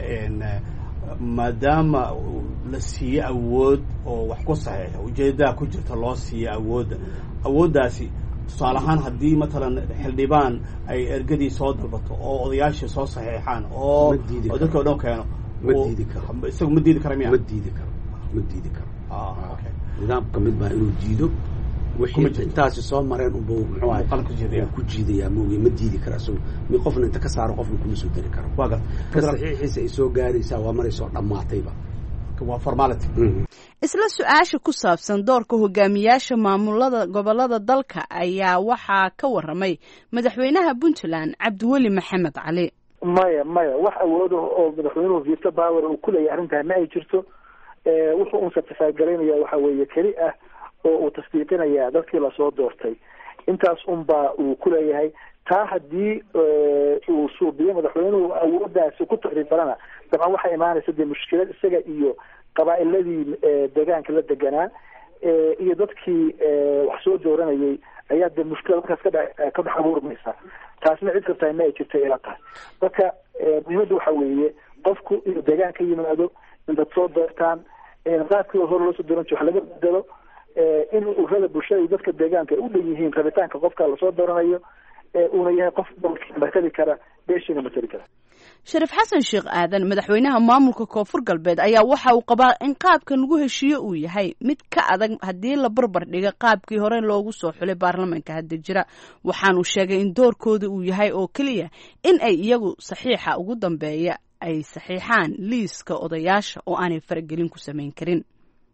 maadaama la siiye awood oo wax ku saxiixa ujeedadaa ku jirta loo siiye awoodda awooddaasi tusaale ahaan haddii matalan xildhibaan ay ergadii soo dalbato oo odayaashii soo saxiixaan oo dadka o dhan keeno ma diidi karo isagu ma diidi kara miya ma diidi karo ma diidi karo nidaam ka mid baa inuu diido wixii intaasi soo mareen unba muxuu ahay ku jiidayaa mooge ma diidi kara isagu mi qofna inta ka saaro qofna kuma soo dari karo waa ka saxiixiisa ay soo gaaraysaa waa maray soo dhammaatayba waa formality isla su-aasha ku saabsan doorka hogaamiyaasha maamulada gobolada dalka ayaa waxaa ka waramay madaxweynaha puntland cabdiweli maxamed cali maya maya wax awoodo oo madaxweynuhu veto power uu kuleeyahay arrintaa ma ay jirto wuxuu un certify garaynaya waxa weeye keli ah oo uu tasdiiqinaya dadkii lasoo doortay intaas unbaa uu kuleeyahay taa haddii uu suubiyo madaxweynuhu awooddaasi ku taxriifalana dabcan waxay imaanaysa dee mushkilad isaga iyo qabaa'iladii deegaanka la deganaa iyo dadkii wax soo dooranayay ayaa dee mushkilad markaas kadha ka dhex abuurmaysa taasna cid kartaa ma ay jirta ila tahay marka muhiimadda waxa weeye qofku inuu deegaan ka yimaado in dad soo doortaan qaabkii hore loo soo dooran jiro wax laga bedelo in urada bulshada iyo dadka deegaanka ay u dhan yihiin rabitaanka qofka lasoo dooranayo uuna yahay qof matali kara beeshiina matali kara shariif xasan sheekh aadan madaxweynaha maamulka koonfur galbeed ayaa waxa uu qabaa in qaabkan lagu heshiiye uu yahay mid ka adag haddii la barbar dhiga qaabkii hore loogu soo xulay baarlamaanka hadda jira waxaanuu sheegay in doorkooda uu yahay oo keliya in ay iyagu saxiixa ugu dambeeya ay saxiixaan liiska odayaasha oo aanay faragelin ku samayn karin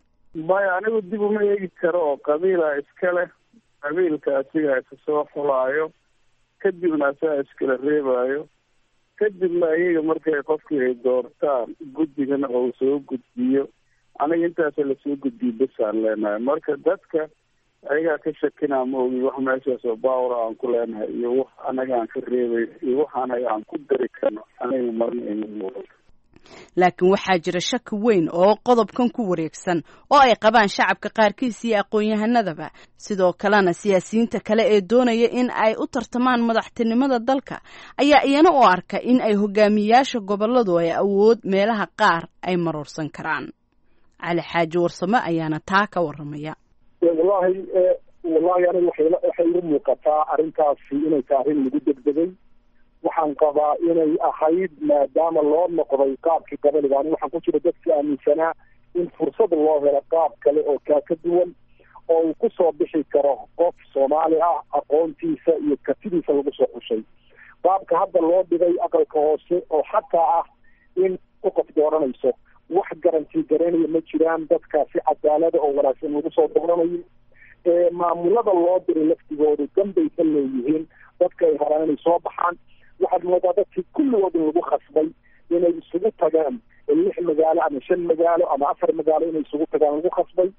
maya anigu dib uma eegi karo oo qabiila iska leh qabiilka asiga isa soo xulaayo kadibna asaga iskala reebaayo kadibna iyaga markay qofkii ay doortaan guddigana oo soo gudbiyo aniga intaasa lasoo gudbiyo besaan leenahay marka dadka ayagaa ka shakinaa ma ogi wax meeshaas oo baawra aan ku leenahay iyo wax anaga aan ka reebay iyo wax anaga aan ku dari karno aniga marna ima muuqato laakiin waxaa jira shaki weyn oo qodobkan ku wareegsan oo ay qabaan shacabka qaarkiis iyo aqoon-yahanadaba sidoo kalena siyaasiyiinta kale ee doonaya in ay u tartamaan madaxtinimada dalka ayaa iyana u arka in ay hogaamiyayaasha gobolladu ay awood meelaha qaar ay maroorsan karaan cali xaaji warsame ayaana taa ka waramaya wallahi wallahi aniga waxay waxay igu muuqataa arrintaasi inay tahay arrin lagu degdegay waxaan qabaa inay ahayd maadaama loo noqday qaabkii gabaliga ani waxaan ku jira dadkii aaminsanaa in fursad loo helo qaab kale oo kaa ka duwan oo uu ku soo bixi karo qof soomaali ah aqoontiisa iyo kartidiisa lagu soo xushay qaabka hadda loo dhigay aqalka hoose oo xataa ah in u qof dooranayso wax garantii garanaya ma jiraan dadkaasi cadaalada oo wanaagsan lagu soo dooranayo maamulada loo diray laftigooda danbay ka leeyihiin dadka ay rabaan inay soo baxaan waxaad moodaa dadkii kulligood in lagu khasbay inay isugu tagaan lix magaalo ama shan magaalo ama afar magaalo inay isugu tagaan lagu khasbay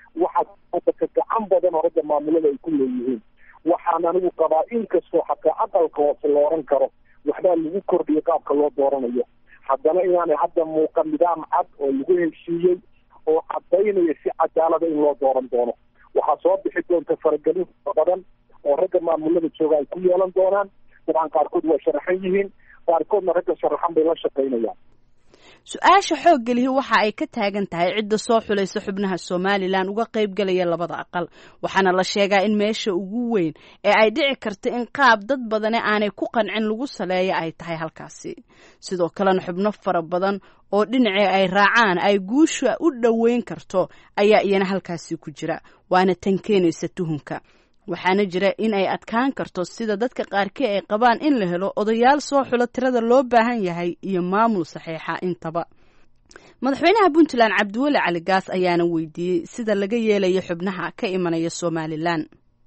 waxaa dadka gacan badan oo ragga maamulada ay ku leeyihiin waxaan anigu qabaa inkastoo xataa aqalka hoose la oran karo waxbaa lagu kordhiyay qaabka loo dooranayo haddana inaanay hadda muuqan nidaam cad oo lagu heshiiyey oo cadaynaya si cadaalada in loo dooran doono waxaa soo bixi doonta faragelin badan oo ragga maamulada jooga ay ku yeelan doonaan dabcan qaarkood waa sharaxan yihiin qaarkoodna ragga sharaxan bay la shaqaynayaan su-aasha xoogga lihi waxa ay ka taagan tahay cidda soo xulaysa xubnaha somalilan uga qaybgalaya labada aqal waxaana la sheegaa in meesha ugu weyn ee ay dhici karta in qaab dad badane aanay ku qancin lagu saleeyo ay tahay halkaasi sidoo kalena xubno fara badan oo dhinacii ay raacaan ay guusha u dhoweyn karto ayaa iyana halkaasi ku jira waana tan keenaysa tuhunka waxaana jira in ay adkaan karto sida dadka qaarkii ay qabaan in la helo odayaal soo xulo tirada loo baahan yahay iyo maamul saxiixa intaba madaxweynaha puntland cabdiweli cali gaas ayaana weydiiyey sida laga yeelayo xubnaha ka imanaya somalilan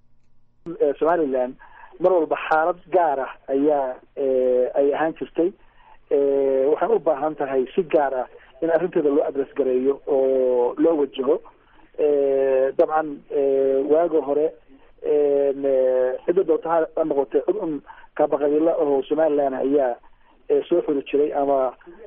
somalilan mar walba xaalad gaar ah ayaa ay ahaan jirtay waxaan u baahan tahay si gaar ah in arrinteeda loo adres gareeyo oo loo wajaho dabcan waaga hore cidda doorta ha noqotay cid un kaabaqabiilo oo somalilan ayaa soo xuli jiray ama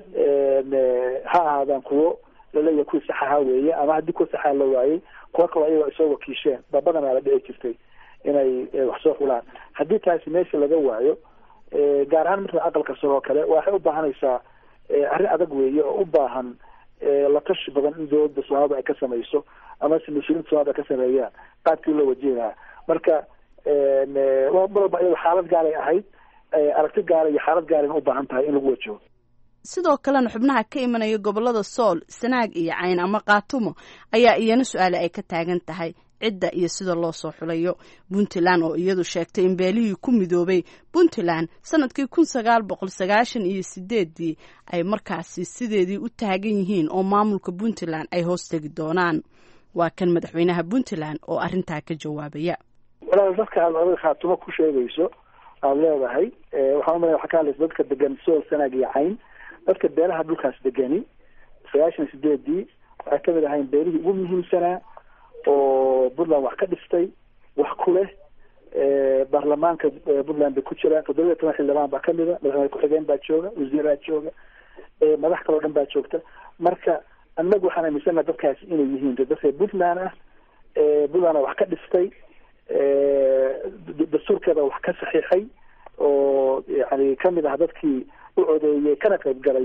ha ahaadaan kuwo laleeyahay kuwii saxaha weeye ama haddii kuwa saxaa la waayey kuwa kaloo ayago ay soo wakiisheen ba badanaa la dhici jirtay inay wax soo xulaan haddii taasi meesha laga waayo gaar ahaan marka aqalka sare oo kale waxay u baahanaysaa arrin adag weeye oo u baahan la tashi badan in dowladda soomaalida ay ka samayso ama se mas-uuliinta soomaalida ay ka sameeyaan qaabkii loo wajihayaa marka mar walba iyado xaalad gaaray ahayd aragti gaara iyo xaalad gaarayna u baahan tahay in lagu wajaho sidoo kalena xubnaha ka imanaya gobolada sool sanaag iyo cayn ama qaatumo ayaa iyana su-aale ay ka taagan tahay cidda iyo sida loo soo xulayo puntland oo iyadu sheegtay in beelihii ku midoobay puntland sanadkii kun sagaal boqol sagaashan iyo sideedii ay markaasi sideedii u taagan yihiin oo maamulka puntland ay hoos tegi doonaan waa kan madaxweynaha puntland oo arrintaa ka jawaabaya walaal dadka aad adiga khaatumo ku sheegayso aada leedahay waxaan umalaya waxaa ka hadlaysa dadka degan sool sanaag iyo cayn dadka beelaha dhulkaas degani sagaashan iyo sideedii waxay kamid ahayn beelihii ugu muhiimsanaa oo puntland wax ka dhistay wax ku leh baarlamaanka puntland bay ku jiraan toddoba iyo toban xildhibaan baa kamida madaxweyne ku-xigeen baa jooga wasiiraa jooga madax kaloo dhan baa joogta marka annagu waxaan aaminsanaha dadkaasi inay yihiin dadka puntland ah puntland wax ka dhistay dastuurkeeda wax ka saxiixay oo yani kamid ah dadkii u codeeyey kana qayb galay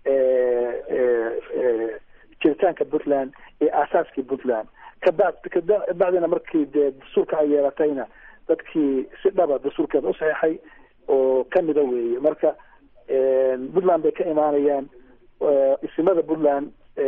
jiritaanka puntland ee aasaaskii puntland kabad kabacdina markii dee dastuurka ay yeelatayna dadkii si dhaba dastuurkeeda u saxiixay oo kamida weeye marka puntland bay ka imaanayaan isimada puntland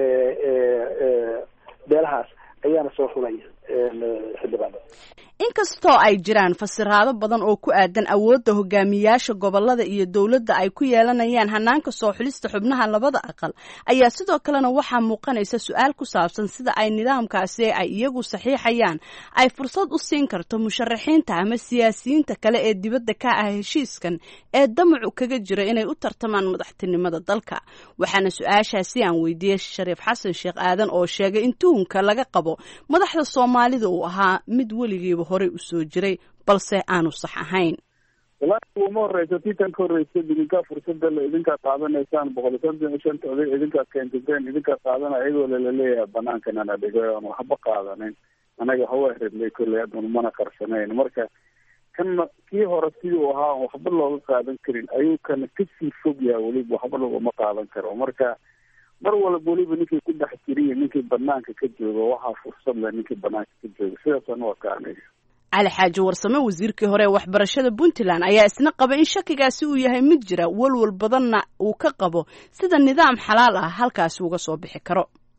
beelahaas ayaana soo xulaya xildhibaanada. inkastoo ay jiraan fasiraado badan oo ku aadan awoodda hogaamiyaasha gobolada iyo dowladda ay ku yeelanayaan hanaanka soo xulista xubnaha labada aqal ayaa sidoo kalena waxaa muuqanaysa su-aal ku saabsan sida ay nidaamkaasi ay iyagu saxiixayaan ay fursad u siin karto musharaxiinta ama siyaasiyiinta kale ee dibadda ka ah heshiiskan ee damacu kaga jira inay u tartamaan madaxtinimada dalka. waxaana su-aashaasi aan weydiiyey shariif xasan sheekh aadan oo sheegay in tuhunka laga qabo madaxda soomaalida uu ahaa mid weligiiba horey u soo jiray balse aanu sax ahayn. walaahi uma horeysa titan ka horeysa idinkaa fursada le idinkaa qaadanaysaan boqol konton iyo shanta oday idinkaa keenteen idinkaa qaadana iyadoo laleeyahay banaankan ana dhigay oon waxba qaadanin anaga hawa redlay kolley adan mana qarsanayn marka kan kii hore sidii uu ahaa waxba looga qaadan karin ayuu kana kasii fog yahay weliba waxba logama qaadan karo marka mar walba weliba ninkii ku dhex jiriya ninkii banaanka ka jooga waxaa fursad leh ninkii banaanka ka jooga sidaasana waa kaanay. cali xaaji warsame wasiirkii hore ee waxbarashada puntland ayaa isna qaba in shakigaasi uu yahay mid jira walwal badanna uu ka qabo sida nidaam xalaal ah halkaasi uga soo bixi karo.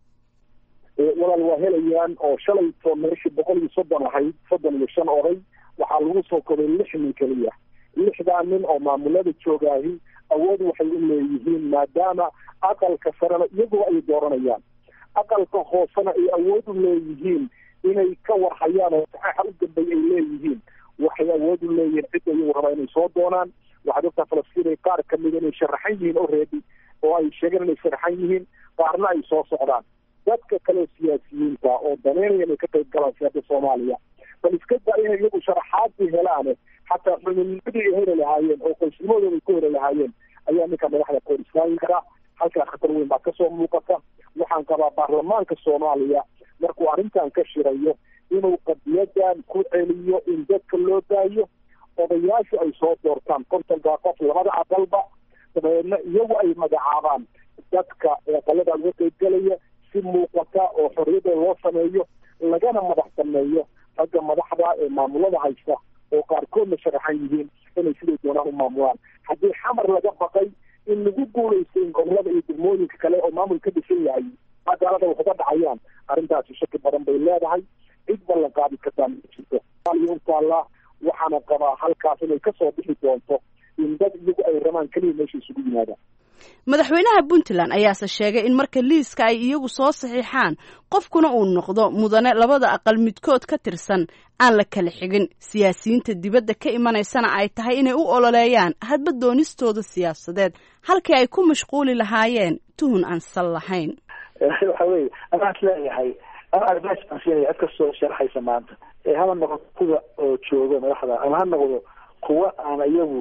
walaal waa helayaan oo shalayto meeshii boqol iyo soddon ahayd soddon iyo shan oday waxaa lagu soo kobay lix nin keliya. lixdaa nin oo maamulada joogaahi awood waxay u leeyihiin maadaama aqalka sarena iyagoo ay dooranayaan aqalka hoosena ay awood u leeyihiin inay ka warhayaan oo saxaaxa u dambay ay leeyihiin waxay awood u leeyihiin cid iyagu rabaa inay soo doonaan. waxaad ogtaa falastiin ay qaar kamida inay sharaxan yihiin oo reedi oo ay sheegeen inay sharaxan yihiin qaarna ay soo socdaan. dadka kale siyaasiyiinta oo daneynaya inay ka qayb galaan siyaasadda soomaaliya bal iska daa inay iyagu sharaxaadii helaane xataa xubinnimadii ay heli lahaayeen oo qoysnimadooda ay ku heli lahaayeen ayaa ninka madaxda ka hor istaagi karaa. halkaa khatar weyn baa kasoo muuqata. waxaan qabaa baarlamaanka soomaaliya markuu arrintan ka shirayo inuu qadiyadan ku celiyo in dadka loo daayo odayaashu ay soo doortaan kontonka qof labada aqalba dabeedna iyagu ay magacaabaan dadka aqalada uga qaybgalaya si muuqata oo xorriyada loo sameeyo lagana madax sameeyo ragga madaxda ee maamulada haysta oo qaarkoodna sharaxan yihiin inay siday doonaan u maamulaan. haddii xamar laga baqay in lagu guulaysto in gobolada iyo degmooyinka kale oo maamul ka dhisan yahay magaalada wax uga dhacayaan arrintaasi shaki badan bay leedahay. cid ballan qaadi kartaa ma jirto. utaallaa waxaana qabaa halkaas inay kasoo bixi doonto in dad iyagu ay rabaan keliya meesha isugu yimaadaan. madaxweynaha puntland ayaase sheegay in marka liiska ay iyagu soo saxiixaan qofkuna uu noqdo mudane labada aqal midkood ka tirsan aan la kala xigin. siyaasiyiinta dibadda ka imanaysana ay tahay inay u ololeeyaan hadba doonistooda siyaasadeed halkii ay ku mashquuli lahaayeen tuhun aan sal lahayn. waxa weye amaad leeyahay ama advice baan siinaya cid kastoo sharxaysa maanta haba noqdo kuwa oo jooga madaxda ama ha noqdo kuwa aan iyagu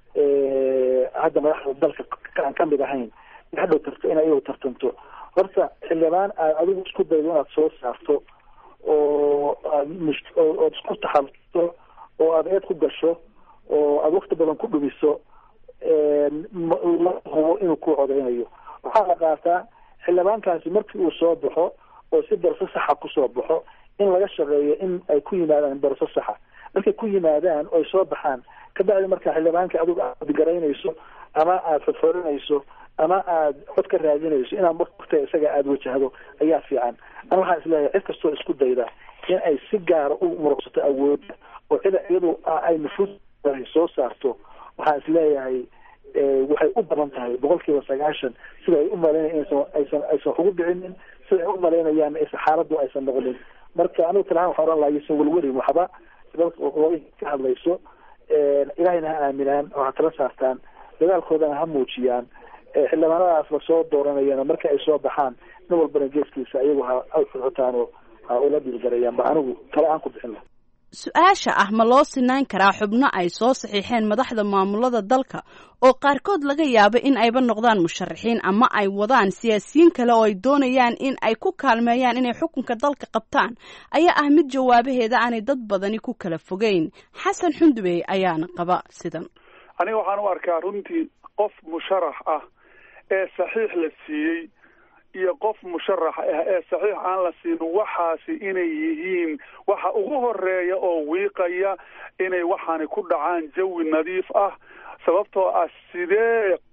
hadda madaxda dalka aan kamid ahayn hadhow tarto in ayagu tartanto. horta xildhibaan aad adigu isku daydo inaad soo saarto oo aad ood isku taxalto oo aad eed ku gasho oo aad wakti badan ku dhumiso la hubo inuu ku codeynayo. waxaa la qaataa xildhibaankaasi markii uu soo baxo oo si darso saxa kusoo baxo in laga shaqeeyo in ay ku yimaadaan darso saxa. markay ku yimaadaan oo ay soo baxaan kabacdi markaa xildhibaanka adigu aad garaynayso ama aad fadfoorinayso ama aad cod ka raadinayso inaad marta isaga aada wajahdo ayaa fiican. ana waxaan isleeyahay cid kastoo isku dayda in ay si gaara u muruqsato awoodda oo cida iyadu ay nufuud soo saarto waxaan isleeyahay waxay u badan tahay boqol kiiba sagaashan sida ay u malaynayaan aysan aysan ugu dhicinin sida ay u malaynayaan aysan xaaladdu aysan noqonin. marka anigu talahaan waxaan oran lahaa aysan welwelin waxba ka hadlayso ilaahayna ha aaminaan oo ha tala saartaan dadaalkoodana ha muujiyaan. xildhibaanadaas la soo dooranayana marka ay soo baxaan nin walbana geeskiisa ayagu ha xuxutaan oo ha ula dhiilgarayaan ba anigu tala aan ku bixin laha. su-aasha ah ma loo sinaan karaa xubno ay soo saxiixeen madaxda maamulada dalka oo qaarkood laga yaabo in ayba noqdaan musharaxiin ama ay wadaan siyaasiyiin kale oo ay doonayaan in ay ku kaalmeeyaan inay xukunka dalka qabtaan ayaa ah mid jawaabaheeda aanay dad badani ku kala fogeyn. xasan xundubey ayaana qaba sidan. aniga waxaan u arkaa runtii qof musharax ah ee saxiix la siiyey iyo qof musharax ah ee saxiix aan la siin waxaasi inay yihiin waxa ugu horeeya oo wiiqaya inay waxaani ku dhacaan jawi nadiif ah. sababtoo ah sidee qof musharax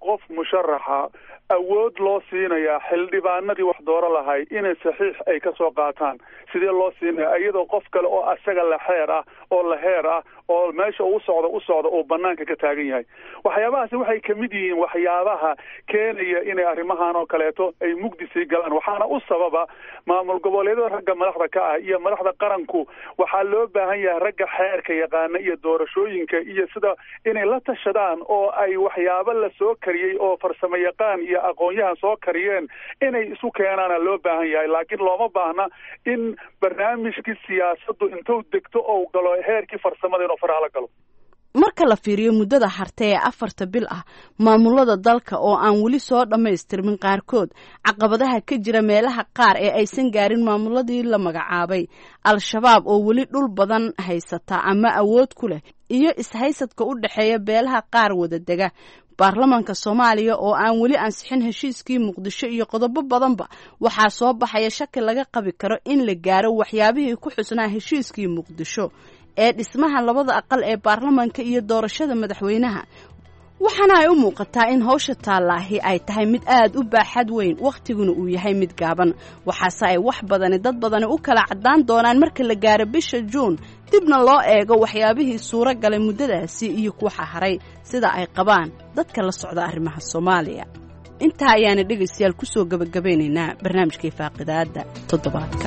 musharaxa awood loo siinayaa xildhibaanadii wax dooro lahay inay saxiix ay ka soo qaataan sidee loo siinaya iyadoo qof kale oo asaga la xeer ah oo la heer ah oo meesha uu socdo u socdo oo banaanka ka taagan yahay waxyaabahaasi waxay ka mid yihiin waxyaabaha keenaya inay arrimahan oo kaleeto ay mugdi sii galaan waxaana u sababa maamul goboleedyada ragga madaxda ka ah iyo madaxda qaranku waxaa loo baahan yahay ragga xeerka yaqaana iyo doorashooyinka iyo sida inay la tashadaan oo ay waxyaabo la soo kariyey oo farsamo yaqaan iyo aqoon-yahan soo kariyeen inay isu keenaana loo baahan yahay laakiin looma baahna in barnaamijkii siyaasaddu intuu degto oo galo heerkii farsamada inuu faraha la galo marka la fiiriyo muddada harte ee afarta bil ah maamulada dalka oo aan weli soo dhammaystirmin qaarkood caqabadaha ka jira meelaha qaar ee aysan gaarin maamuladii la magacaabay al-shabaab oo weli dhul badan haysata ama awood ku leh iyo ishaysadka u dhexeeya beelaha qaar wada dega baarlamaanka soomaaliya oo aan weli ansixin heshiiskii muqdisho iyo qodobo badanba waxaa soo baxaya shaki laga qabi karo in la gaaro waxyaabihii ku xusnaa heshiiskii muqdisho ee dhismaha labada aqal ee baarlamaanka iyo doorashada madaxweynaha waxaana ay u muuqataa in hawsha taallaahi ay tahay mid aad u baaxad weyn wakhtiguna uu yahay mid gaaban waxaase ay wax badani dad badani u kala caddaan doonaan marka la gaaro bisha juun dibna loo eego waxyaabihii suuro galay muddadaasi iyo kuwaxa haray sida ay qabaan dadka la socda arrimaha soomaaliya intaa ayaana dhegaystayaal ku soo gabagabeynaynaa barnaamijkii faaqidaadda toddobaadka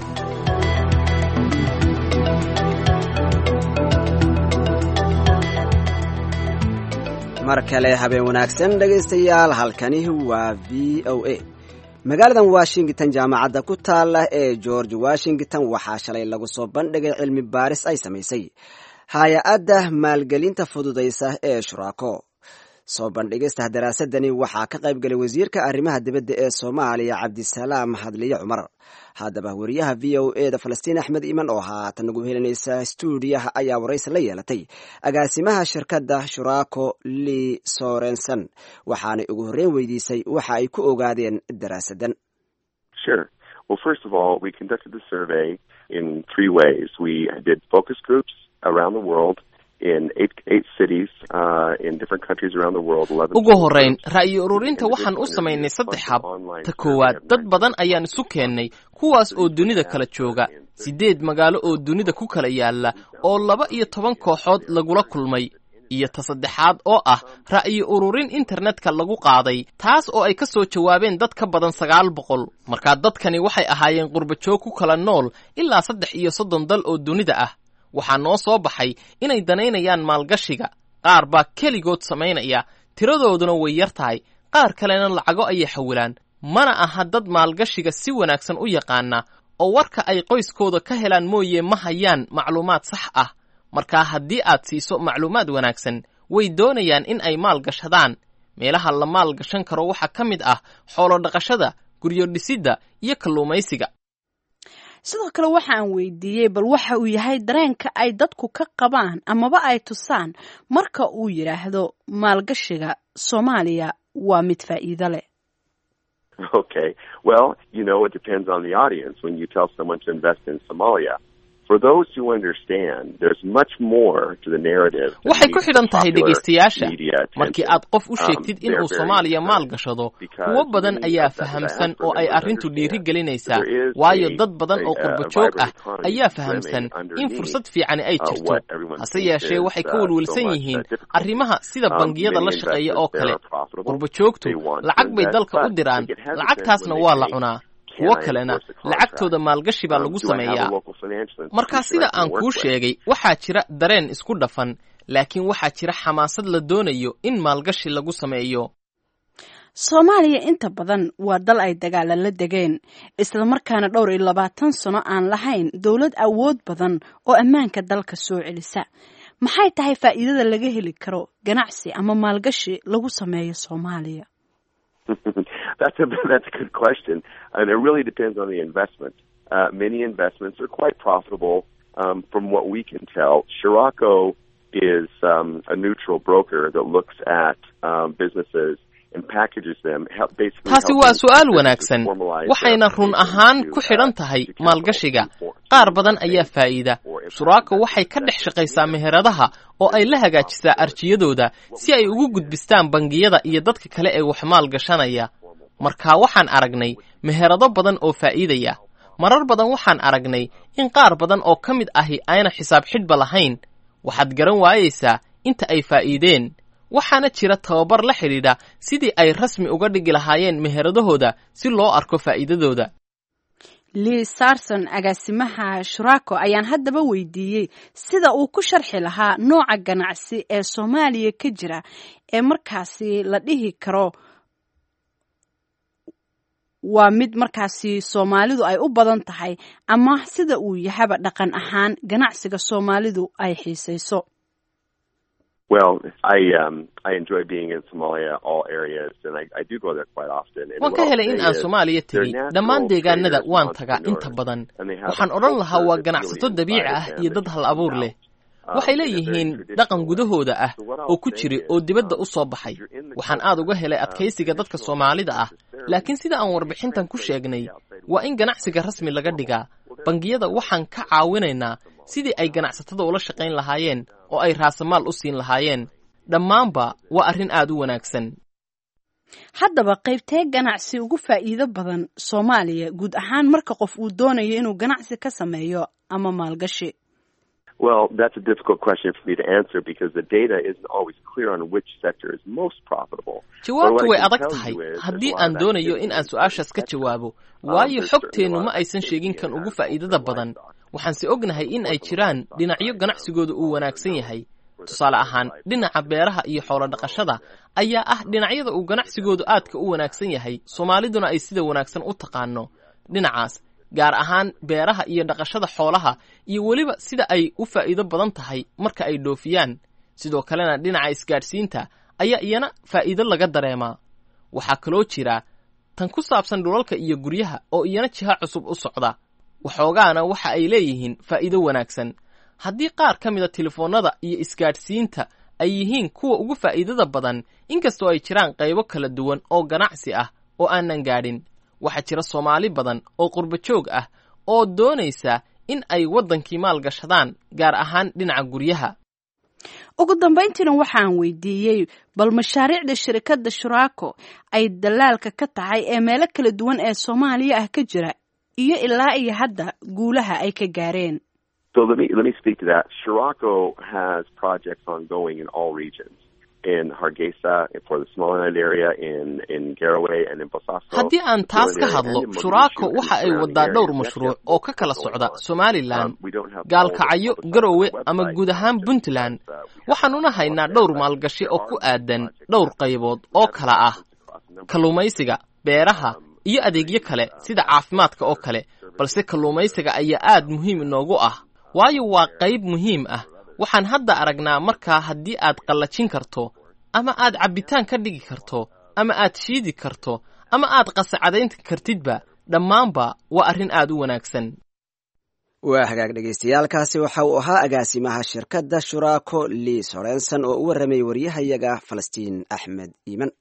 mar kale habeen wanaagsan dhegaystayaal halkani waa v o a magaaladan washington jaamacadda ku taala ee george washington waxaa shalay lagu soo bandhigay cilmi baaris ay samaysay hay-adda maalgelinta fududaysa ee shuraako soo bandhigista daraasadani waxaa ka qayb galay wasiirka arrimaha dibadda ee soomaaliya cabdisalaam hadliye cumar haddaba wariyaha v o e da falastiin axmed iman oo haatan nagu helinaysa stuudiyaha ayaa waraysi la yeelatay agaasimaha shirkadda shuraako li sorenson waxaanay ugu horreyn weydiisay waxa ay ku ogaadeen daraasadan Sure. Well, first of all, we conducted the survey in three ways. We did focus groups around the world in eight, eight cities uh, in different countries around the world. ugu horeyn ra'yi ururinta waxaan u samaynay saddex hab ta koowaad dad badan ayaan isu keennay kuwaas oo dunida kala jooga sideed magaalo oo dunida ku kala yaala oo laba iyo toban kooxood lagula kulmay iyo ta saddexaad oo ah ra'yi ururin internetka lagu qaaday taas oo ay ka soo jawaabeen dad ka badan sagaal boqol markaa dadkani waxay ahaayeen qurbajoog ku kala nool ilaa saddex iyo soddon dal oo dunida ah waxaa noo soo baxay inay danaynayaan maalgashiga qaar baa keligood samaynaya tiradooduna way yar tahay qaar kalena lacago ayay xawilaan mana aha dad maalgashiga si wanaagsan u yaqaana oo warka ay qoyskooda ka helaan mooye ma hayaan macluumaad sax ah markaa haddii aad siiso macluumaad wanaagsan way doonayaan in ay maalgashadaan meelaha la maalgashan karo waxaa ka mid ah xoolo dhaqashada guryo dhisidda iyo kalluumaysiga sidoo kale waxa aan weydiiyey bal waxa uu yahay dareenka ay dadku ka qabaan amaba ay tusaan marka uu yidhaahdo maalgashiga soomaaliya waa mid faa'iido leh Okay. Well, you know, it depends on the audience when you tell someone to invest in Somalia. For those who understand, there's much more to the narrative. waxay ku xidhan tahay dhegaystayaasha markii aad qof u sheegtid inuu Soomaaliya maal gashado kuwa badan ayaa fahamsan oo ay arrintu dhiiri gelinaysaa waayo dad badan oo qurbo joog ah ayaa fahamsan in fursad fiican ay jirto hase yeeshee waxay ka walwalsan yihiin arrimaha sida bangiyada la shaqeeya oo kale qurbo joogtu lacag bay dalka u diraan lacagtaasna waa la cunaa kuwo kalena lacagtooda maalgashi baa lagu sameeyaa markaa sida aan kuu sheegay waxaa jira dareen isku dhafan laakiin waxaa jira xamaasad la doonayo in maalgashi lagu sameeyo soomaaliya inta badan waa dal ay dagaala la degeen islamarkaana dhowr iyo labaatan sano aan lahayn dowlad awood badan oo ammaanka dalka soo celisa maxay tahay faa'iidada laga heli karo ganacsi ama maalgashi lagu sameeyo soomaaliya That's a that's a good question, and it really depends on the investment. Uh, many investments are quite profitable, um, from what we can tell. Shuraako is um, a neutral broker that looks at um, businesses and packages them. Help, basically, taasi waa su'aal wanaagsan waxayna run ahaan ku xidhan tahay maalgashiga qaar badan ayaa faa'iida. Shuraako waxay ka dhex shaqaysaa meheradaha oo ay la hagaajisaa arjiyadooda si ay ugu gudbistaan bangiyada iyo dadka kale ee wax maal gashanaya. Markaa waxaan aragnay meherado badan oo faa'iidaya. Marar badan waxaan aragnay in qaar badan oo ka mid ahi ayna xisaab xidhba lahayn. Waxaad garan waayeysaa inta ay faa'iideen. waxaana jira tababar la xidhiidha sidii ay rasmi uga dhigi lahaayeen meheradahooda si loo arko faa'iidadooda. Lee Sarson agaasimaha Shuraako ayaan haddaba weydiiyey sida uu ku sharxi lahaa nooca ganacsi ee Soomaaliya ka jira ee markaasi la dhihi karo waa mid markaasi Soomaalidu ay u badan tahay ama sida uu yahaba dhaqan ahaan ganacsiga Soomaalidu ay xiisayso. Well, I um I enjoy being in Somalia all areas and I I do go there quite often. Waan ka helay in aan Soomaaliya tagay dhammaan deegaanada waan tagaa inta badan. Waxaan odhan lahaa waa ganacsato dabiici ah iyo dad hal abuur leh. Waxay leeyihiin dhaqan gudahooda ah oo ku jiray oo dibadda u soo baxay. Waxaan aad uga helay adkaysiga dadka Soomaalida ah, laakiin sida aan warbixintan ku sheegnay, waa in ganacsiga rasmi laga dhigaa. Bangiyada waxaan ka caawinaynaa sidii ay ganacsatada ula shaqayn lahaayeen oo ay raasamaal u siin lahaayeen. Dhammaanba waa arrin aad u wanaagsan. Haddaba qaybtee ganacsi ugu faa'iido badan Soomaaliya guud ahaan marka qof uu doonayo inuu ganacsi ka sameeyo ama maalgashi? Well, that's a difficult question for me to answer because the data isn't always clear on which sector is most profitable. Jawaabtu way adag tahay haddii aan doonayo in aan su'aashaas ka jawaabo, waayo xogteennu ma aysan sheegin kan ugu faa'iidada badan. Waxaan si ognahay in ay jiraan dhinacyo ganacsigooda uu wanaagsan yahay. Tusaale ahaan, dhinaca beeraha iyo xoolo dhaqashada ayaa ah dhinacyada uu ganacsigoodu aadka u wanaagsan yahay, Soomaaliduna ay sida wanaagsan u taqaano. Dhinacaas gaar ahaan beeraha iyo dhaqashada xoolaha iyo weliba sida ay u faa'iido badan tahay marka ay dhoofiyaan. Sidoo kalena dhinaca isgaadhsiinta ayaa iyana faa'iido laga dareemaa. Waxaa kaloo jira tan ku saabsan dhulalka iyo guryaha oo iyana jiha cusub u socda. Waxoogaana waxa ay leeyihiin faa'iido wanaagsan. Haddii qaar ka mida telefoonada iyo isgaadhsiinta ay yihiin kuwa ugu faa'iidada badan, inkastoo ay jiraan qaybo kala duwan oo ganacsi ah oo aanan gaadhin. Waxaa jira Soomaali badan oo qurba joog ah oo doonaysa in ay waddankii maal gashadaan, gaar ahaan dhinaca guryaha. Ugu dambayntiina waxaan weydiiyey bal mashaariicda shirkadda Shuraako ay dalaalka ka tahay ee meelo kala duwan ee Soomaaliya ah ka jira iyo ilaa iyo hadda guulaha ay ka gaareen. So let me let me speak to that. Shuraako has projects ongoing in all regions. In Hargeisa, for the Somaliland area, in in Garowe and in Bosaso. Haddii aan taas ka hadlo, Shuraako waxa ay wadaa dhowr mashruuc oo ka kala socda Somaliland, Gaalkacyo, Garowe ama guud ahaan Puntland. Waxaanuna haynaa dhowr maalgashi oo ku aadan dhowr qaybood oo kala ah kalluumaysiga, beeraha iyo adeegyo kale sida caafimaadka oo kale. Balse kalluumaysiga ayaa aad muhiim inoogu ah, waayo waa qayb muhiim ah. Waxaan hadda aragnaa markaa haddii aad qallajin karto ama aad cabitaan ka dhigi karto ama aad shiidi karto ama aad qasacadayn kartidba, dhammaanba waa arrin aad u wanaagsan. waa hagaag dhegaystayaaalkaasi waxa uu ahaa agaasimaha shirkadda Shuraako Lee Sorensen oo u warramay wariyahayaga Falastiin Axmed Iiman.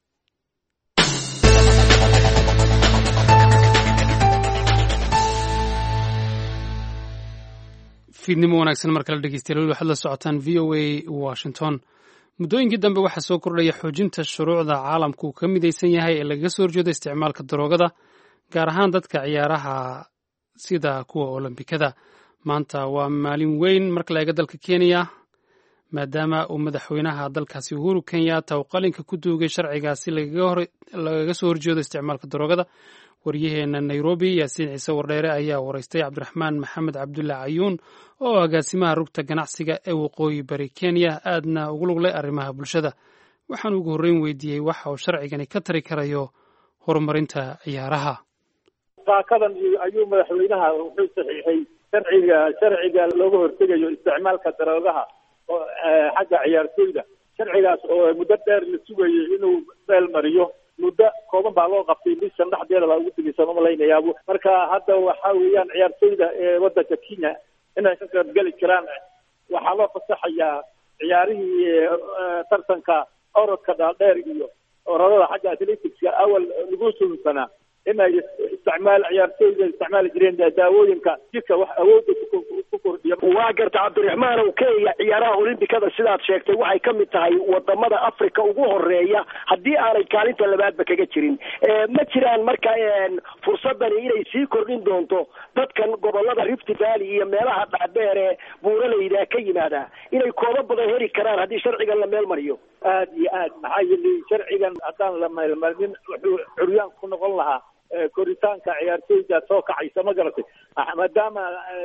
fiidnimo wanaagsan mar kale dhegeystayaal waxaad la socotaan v o a Washington. muddooyinkii dambe waxaa soo kordhaya xoojinta shuruucda caalamku ka midaysan yahay ee lagaga soo horjeedo isticmaalka daroogada, gaar ahaan dadka ciyaaraha sida kuwa olombikada. maanta waa maalin weyn marka la eego dalka Kenya, maadaama uu madaxweynaha dalkaasi Uhuru Kenyatta uu qalinka ku duugay sharcigaasi lagaga soo horjeedo isticmaalka daroogada. waryaheena Nairobi Yaasiin Ciise Wardheere ayaa waraystay Cabdiraxmaan Maxamed Cabdulle Cayuun oo agaasimaha rugta ganacsiga ee waqooyi bari Kenya, aadna ugu lug leh arrimaha bulshada. waxaan ugu horreyn weydiiyey waxa uu sharcigani ka tari karayo horumarinta ciyaaraha. baakadan ayuu madaxweynaha wuxuu saxiixay sharciga sharciga looga hortegayo isticmaalka daroogaha oo xagga ciyaartooyda. sharcigaas oo muddo dheer la sugayay inuu meel mariyo, muddo kooban baa loo qabtay bishan dhexdeeda baa ugu tegay soo malaynayaa. marka hadda waxa weeyaan ciyaartooyda ee waddanka Kenya inay ka qayb gali karaan. waxaa loo fasaxayaa ciyaarihii tartanka orodka dhaadheer iyo orodada xagga athletics awal lagu suunsanaa inay isticmaal ciyaartooyda isticmaali jireen daawooyinka jirka wax awoodda ku kordhiya. waa garta cabdiraxmaan oo Kenya ciyaaraha olimbikada sidaad sheegtay waxay ka mid tahay wadamada Afrika ugu horeeya haddii aanay kaalinta labaadba kaga jirin. ma jiraan marka fursadan inay sii kordhin doonto dadkan gobolada Rift Valley iyo meelaha dhaadheer ee buuraleyda ka yimaada inay koobo badan heli karaan haddii sharcigan la meel mariyo. aad iyo aad maxaa yeelay sharcigan haddaan la meel marin wuxuu curyaan ku noqon lahaa koritaanka ciyaartooyda soo kacaysa ma garatay maadaama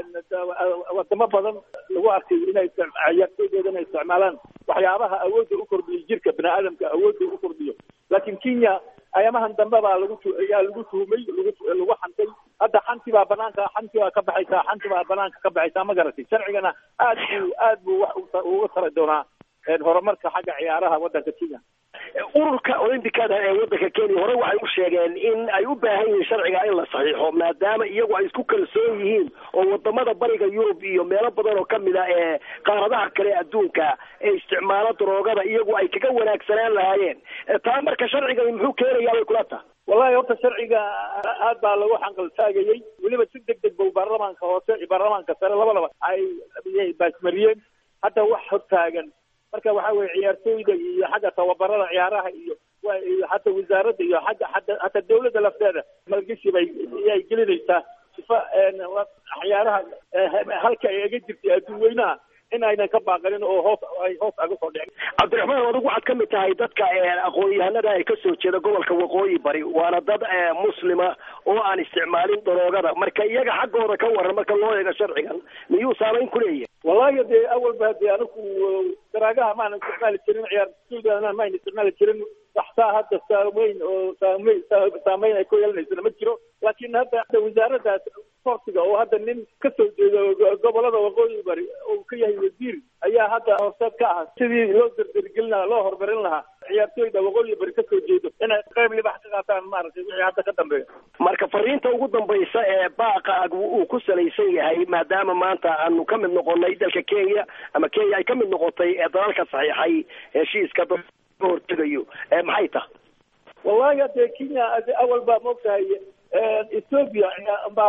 wadamo badan lagu arkay inay ciyaartooydooda inay isticmaalaan waxyaabaha awoodda u kordhiyo jirka bini'aadamka awoodda u kordhiyo. laakiin Kenya ayamahan dambe baa lagu ayaa lagu tuhumay lagu lagu xantay hadda xanti baa banaanka xanti baa ka baxaysa xanti baa banaanka ka baxaysa ma garatay sharcigana aad buu aad buu wax uga tara doonaa horumarka xagga ciyaaraha waddanka Kenya. ururka olimbikada ee waddanka Kenya hore waxay u sheegeen in ay u baahan yihiin sharciga in la saxiixo maadaama iyagu ay isku kalsoon yihiin oo wadamada bariga Yurub iyo meelo badan oo kamid ah ee qaaradaha kale adduunka ee isticmaala droogada iyagu ay kaga wanaagsanaan lahaayeen. taa marka sharciga muxuu keenayaa way kula tahay. wallahi horta sharciga aad baa lagu xanqal taagayay weliba si degdeg buu baarlamaanka hoose iyo baarlamaanka sare labadaba ay baasmariyeen hadda wax hortaagan marka waxa weeye ciyaartooyda iyo xagga tababarada ciyaaraha iyo hata wasaaradda iyo xagga hata dawladda lafteeda malgashi bay ay gelinaysaa sifa ciyaaraha halka ay aga jirtay adduunweynaha in aynan ka baaqanin oo hoos ay hoos aga soo dhicin. cabdiraxmaan adigu waxaad ka mid tahay dadka aqoon-yahanada ay ka soo jeeda gobolka waqooyi bari waana dad muslima oo aan isticmaalin daroogada marka iyaga xaggooda ka waran marka loo eego sharcigan miyuu saameyn ku leeyahay. wallahi dee awalba dee anigu daraagaha maanan isticmaali jirin ciyaartooydana maanan isticmaali jirin waxtaa hadda saameyn oo saameyn saameyn ay ku yeelanaysa ma jiro laakiin hadda hadda wasaaradda sportiga oo hadda nin ka soo jeedo gobolada waqooyi bari oo ka yahay wasiir ayaa hadda horseed ka ah sidii loo dardargelin lahaa loo horumarin lahaa ciyaartooyda waqooyi bari ka soo jeedo inay qayb libax ka qaataan maaragtay wixii hadda ka dambeeya. marka fariinta ugu dambaysa ee baaqa uu ku salaysan yahay maadaama maanta aanu ka mid noqonay dalka Kenya ama Kenya ay ka mid noqotay ee dalalka saxiixay heshiiska hortegayo maxay tahay. wallahi hadda Kenya awal baa moogtahay Ethiopia baa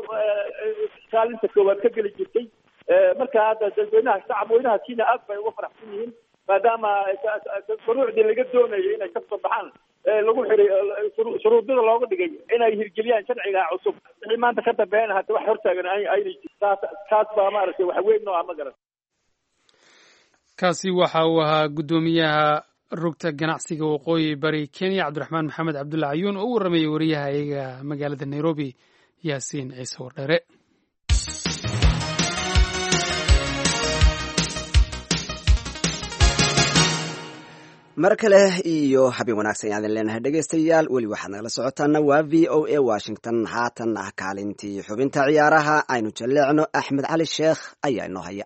kaalinta koowaad ka geli jirtay marka hadda dadweynaha shacabweynaha Kenya aad bay uga faraxsan yihiin maadaama shuruucdii laga doonayay inay ka soo baxaan lagu xiray shuruudada looga dhigay inay hirgeliyaan sharciga cusub wixii maanta ka dambeeyana hadda wax hortaagan aynay jirtaa kaas baa maaragtay wax weyn noo ah ma garan. kaasi waxa uu ahaa guddoomiyaha rugta ganacsiga waqooyi bari Kenya cabdiraxmaan maxamed cabdulla cayuun oo u waramayay wariyaha iyaga magaalada Nairobi yaasiin ciise wardheere. mar kale iyo habeen wanaagsan ayaan leenahay dhegaystayaal weli waxaad nagala socotaana waa v o a Washington haatan ah kaalintii xubinta ciyaaraha aynu jaleecno Axmed Cali Sheekh ayaa inoo haya.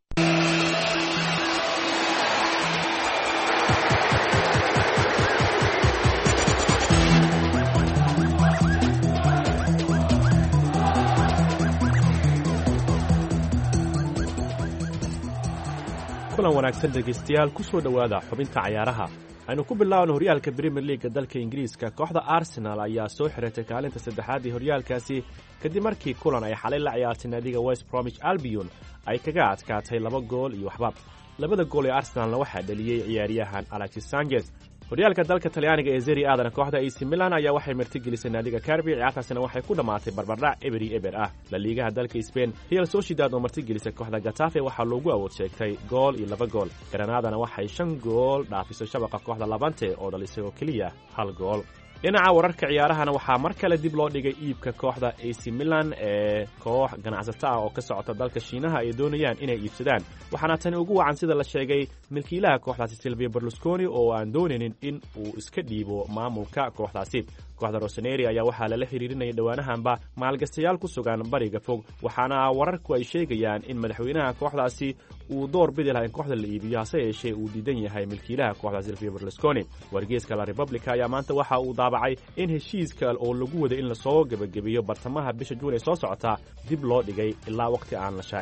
kulan wanaagsan dhegaystayaal ku soo dhowaada xubinta cayaaraha aynu ku bilaabno horyaalka Premier League dalka Ingiriiska kooxda Arsenal ayaa soo xiratay kaalinta saddexaad ee horyaalkaasi kadib markii kulan ay xalay la ciyaartay naadiga West Bromwich Albion ay kaga adkaatay laba gool iyo waxba labada gool ee Arsenalna waxaa dhaliyay ciyaaryahan Alexis Sanchez. horyaalka dalka Talyaaniga ee Serie A-dana kooxda A C Milan ayaa waxay martigelisay naadiga Carpi ciyaartaasina waxay ku dhamaatay barbardhac eberi eber ah. La Ligaha dalka Spain Real Sociedad oo martigelisay kooxda Getafe waxaa loogu awood sheegtay gool iyo laba gool. Granadana waxay shan gool dhaafisay shabaqa kooxda Levante oo dhalisay oo kaliya hal gool. dhinaca wararka ciyaarahana waxaa mar kale dib loo dhigay iibka kooxda A C Milan ee koox ganacsato ah oo ka socota dalka Shiinaha ay doonayaan inay iibsadaan waxaana tani ugu wacan sida la sheegay milkiilaha kooxdaasi Silvio Berlusconi oo aan doonaynin in uu iska dhiibo maamulka kooxdaasi. kooxda Rossoneri ayaa waxaa lala xiriirinayay dhowaanahanba maalgastayaal ku sugan bariga fog waxaana wararku ay sheegayaan in madaxweynaha kooxdaasi uu door bidi lahaa in kooxda la iibiyo hase yeeshee uu diidan yahay milkiilaha kooxda Silvio Berlusconi. wargeyska La Repubblica ayaa maanta waxa uu daabacay in heshiiska oo lagu waday in lasoo gebagabeeyo bartamaha bisha Juun ee soo socota dib loo dhigay ilaa waqti aan la shaacin.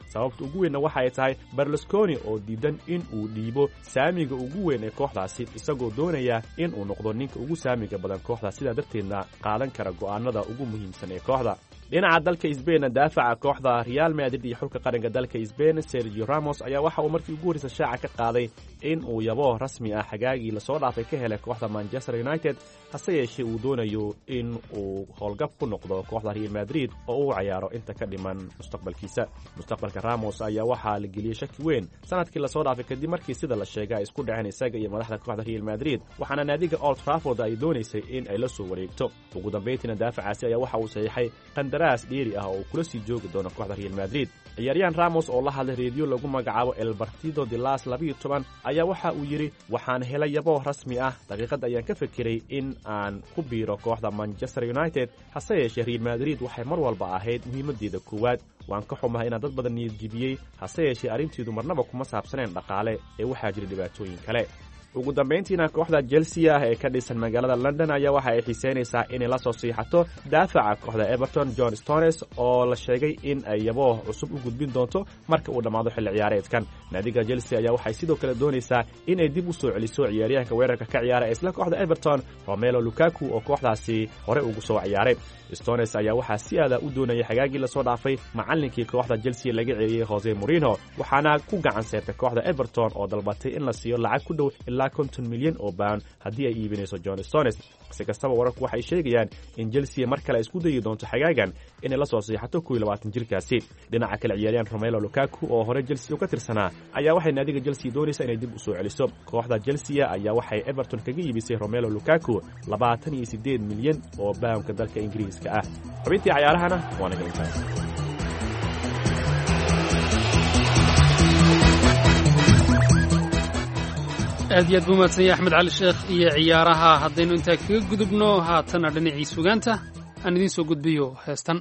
sababta ugu weynna waxay tahay berlusconi oo diidan in uu dhiibo saamiga ugu weyn ee kooxdaasi isagoo doonaya in uu noqdo ninka ugu saamiga badan kooxda sidaa darteedna qaadan kara go'aanada ugu muhiimsan ee kooxda dhinaca dalka Spain daafaca kooxda Real Madrid iyo xulka qaranka dalka Spain Sergio Ramos ayaa waxa uu markii ugu horeysay shaaca ka qaaday in uu yabo rasmi ah xagaagii la soo dhaafay ka helay kooxda Manchester United hase yeeshee uu doonayo in uu howlgab ku noqdo kooxda Real Madrid oo uu ciyaaro inta ka dhiman mustaqbalkiisa mustaqbalka Ramos ayaa waxa la geliyay shaki weyn sanadkii la soo dhaafay kadib markii sida la sheegay isku dhaceen isaga iyo madaxda kooxda Real Madrid waxaana naadiga Old Trafford ay doonaysay in ay la soo wareegto ugu dambeyntiina daafacaasi ayaa waxa uu saxiixay qandaraas dheeri ah oo kula sii joogi doona kooxda Real Madrid ciyaaryahan Ramos oo la hadlay radio lagu magacaabo El Partido de las laba iyo toban ayaa waxa uu yiri waxaan helay yabo rasmi ah daqiiqad ayaan ka fikiray in aan ku biiro kooxda Manchester United hase yeeshee Real Madrid waxay mar walba ahayd muhiimadeeda koowaad waan ka xumahay in dad badan niyad jibiyay hase yeeshee arinteedu marnaba kuma saabsaneen dhaqaale ee waxa jira dhibaatooyin kale ugu dambeyntiina kooxda Chelsea ah ee ka dhisan magaalada London ayaa waxa ay xiiseynaysaa inay la soo siixato daafaca kooxda Everton John Stones oo la sheegay in ay yabo cusub u gudbin doonto marka uu dhamaado xilli ciyaareedkan naadiga Chelsea ayaa waxay sidoo kale doonaysaa inay dib u soo celiso ciyaaryahanka weerarka ka ciyaara isla kooxda Everton Romelu Lukaku oo kooxdaasi hore ugu soo ciyaaray Stones ayaa waxa si aad u doonayay xagaagii la soo dhaafay macallinkii kooxda Chelsea laga ceeliyay Jose Mourinho waxaana ku gacan saartay kooxda Everton oo dalbatay in la siiyo lacag ku dhow ilaa konton milyan oo pound haddii ay iibinayso John Stones si kastaba wararku waxay sheegayaan in Chelsea mar kale isku dayi doonto xagaagan inay la soo siixato kow iyo labaatan jirkaasi dhinaca kale ciyaaryahan Romelu Lukaku oo hore Chelsea uga tirsanaa ayaa waxay naadiga Chelsea doonaysaa inay dib u soo celiso kooxda Chelsea ayaa waxay Everton kaga iibisay Romelu Lukaku labaatan iyo siddeed milyan oo pound-ka dalka Ingiriiska ah xubintii ciyaarahana waa naga intaas aad iyo aad buu mahadsan yahay axmed cali sheekh iyo ciyaaraha haddaynu intaa kaga gudubno haatana dhinacii sugaanta aan idiin soo gudbiyo heestan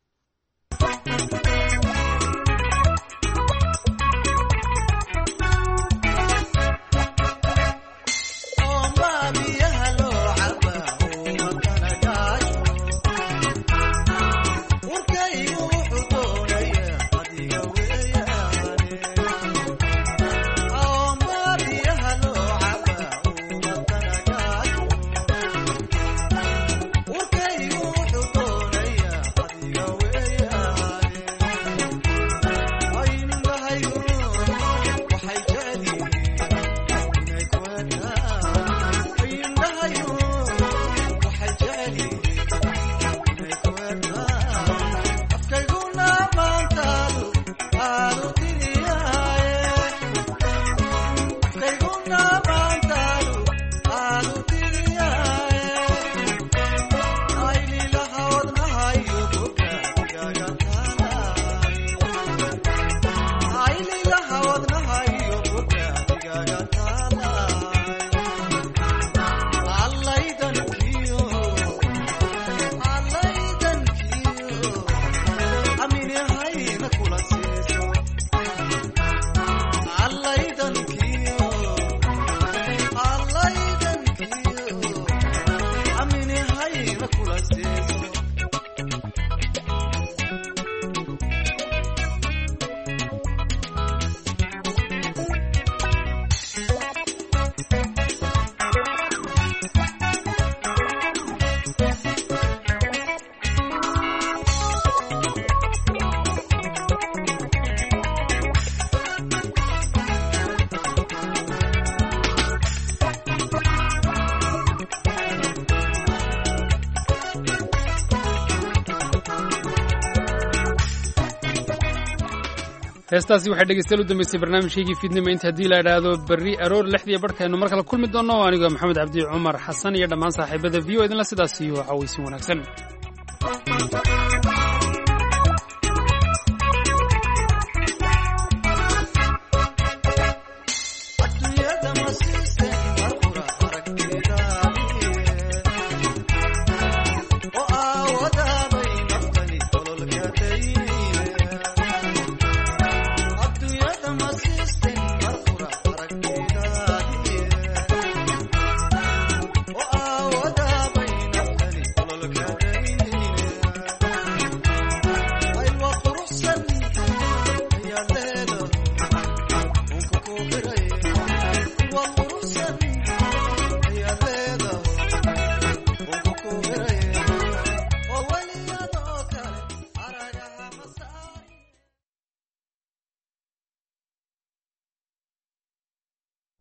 heestaasi waxay dhegeystayaal u dambeysay barnaamijkaygii fiidnimo inta haddii la idhaahdo berri aroor lixdiiyo barhkaynu mar kale kulmi doonno anigoo maxamed cabdi cumar xasan iyo dhammaan saaxiibada v o idinla sidaas iyo cawaysin wanaagsan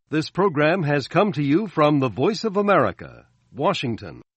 This program has come to you from the Voice of America, Washington.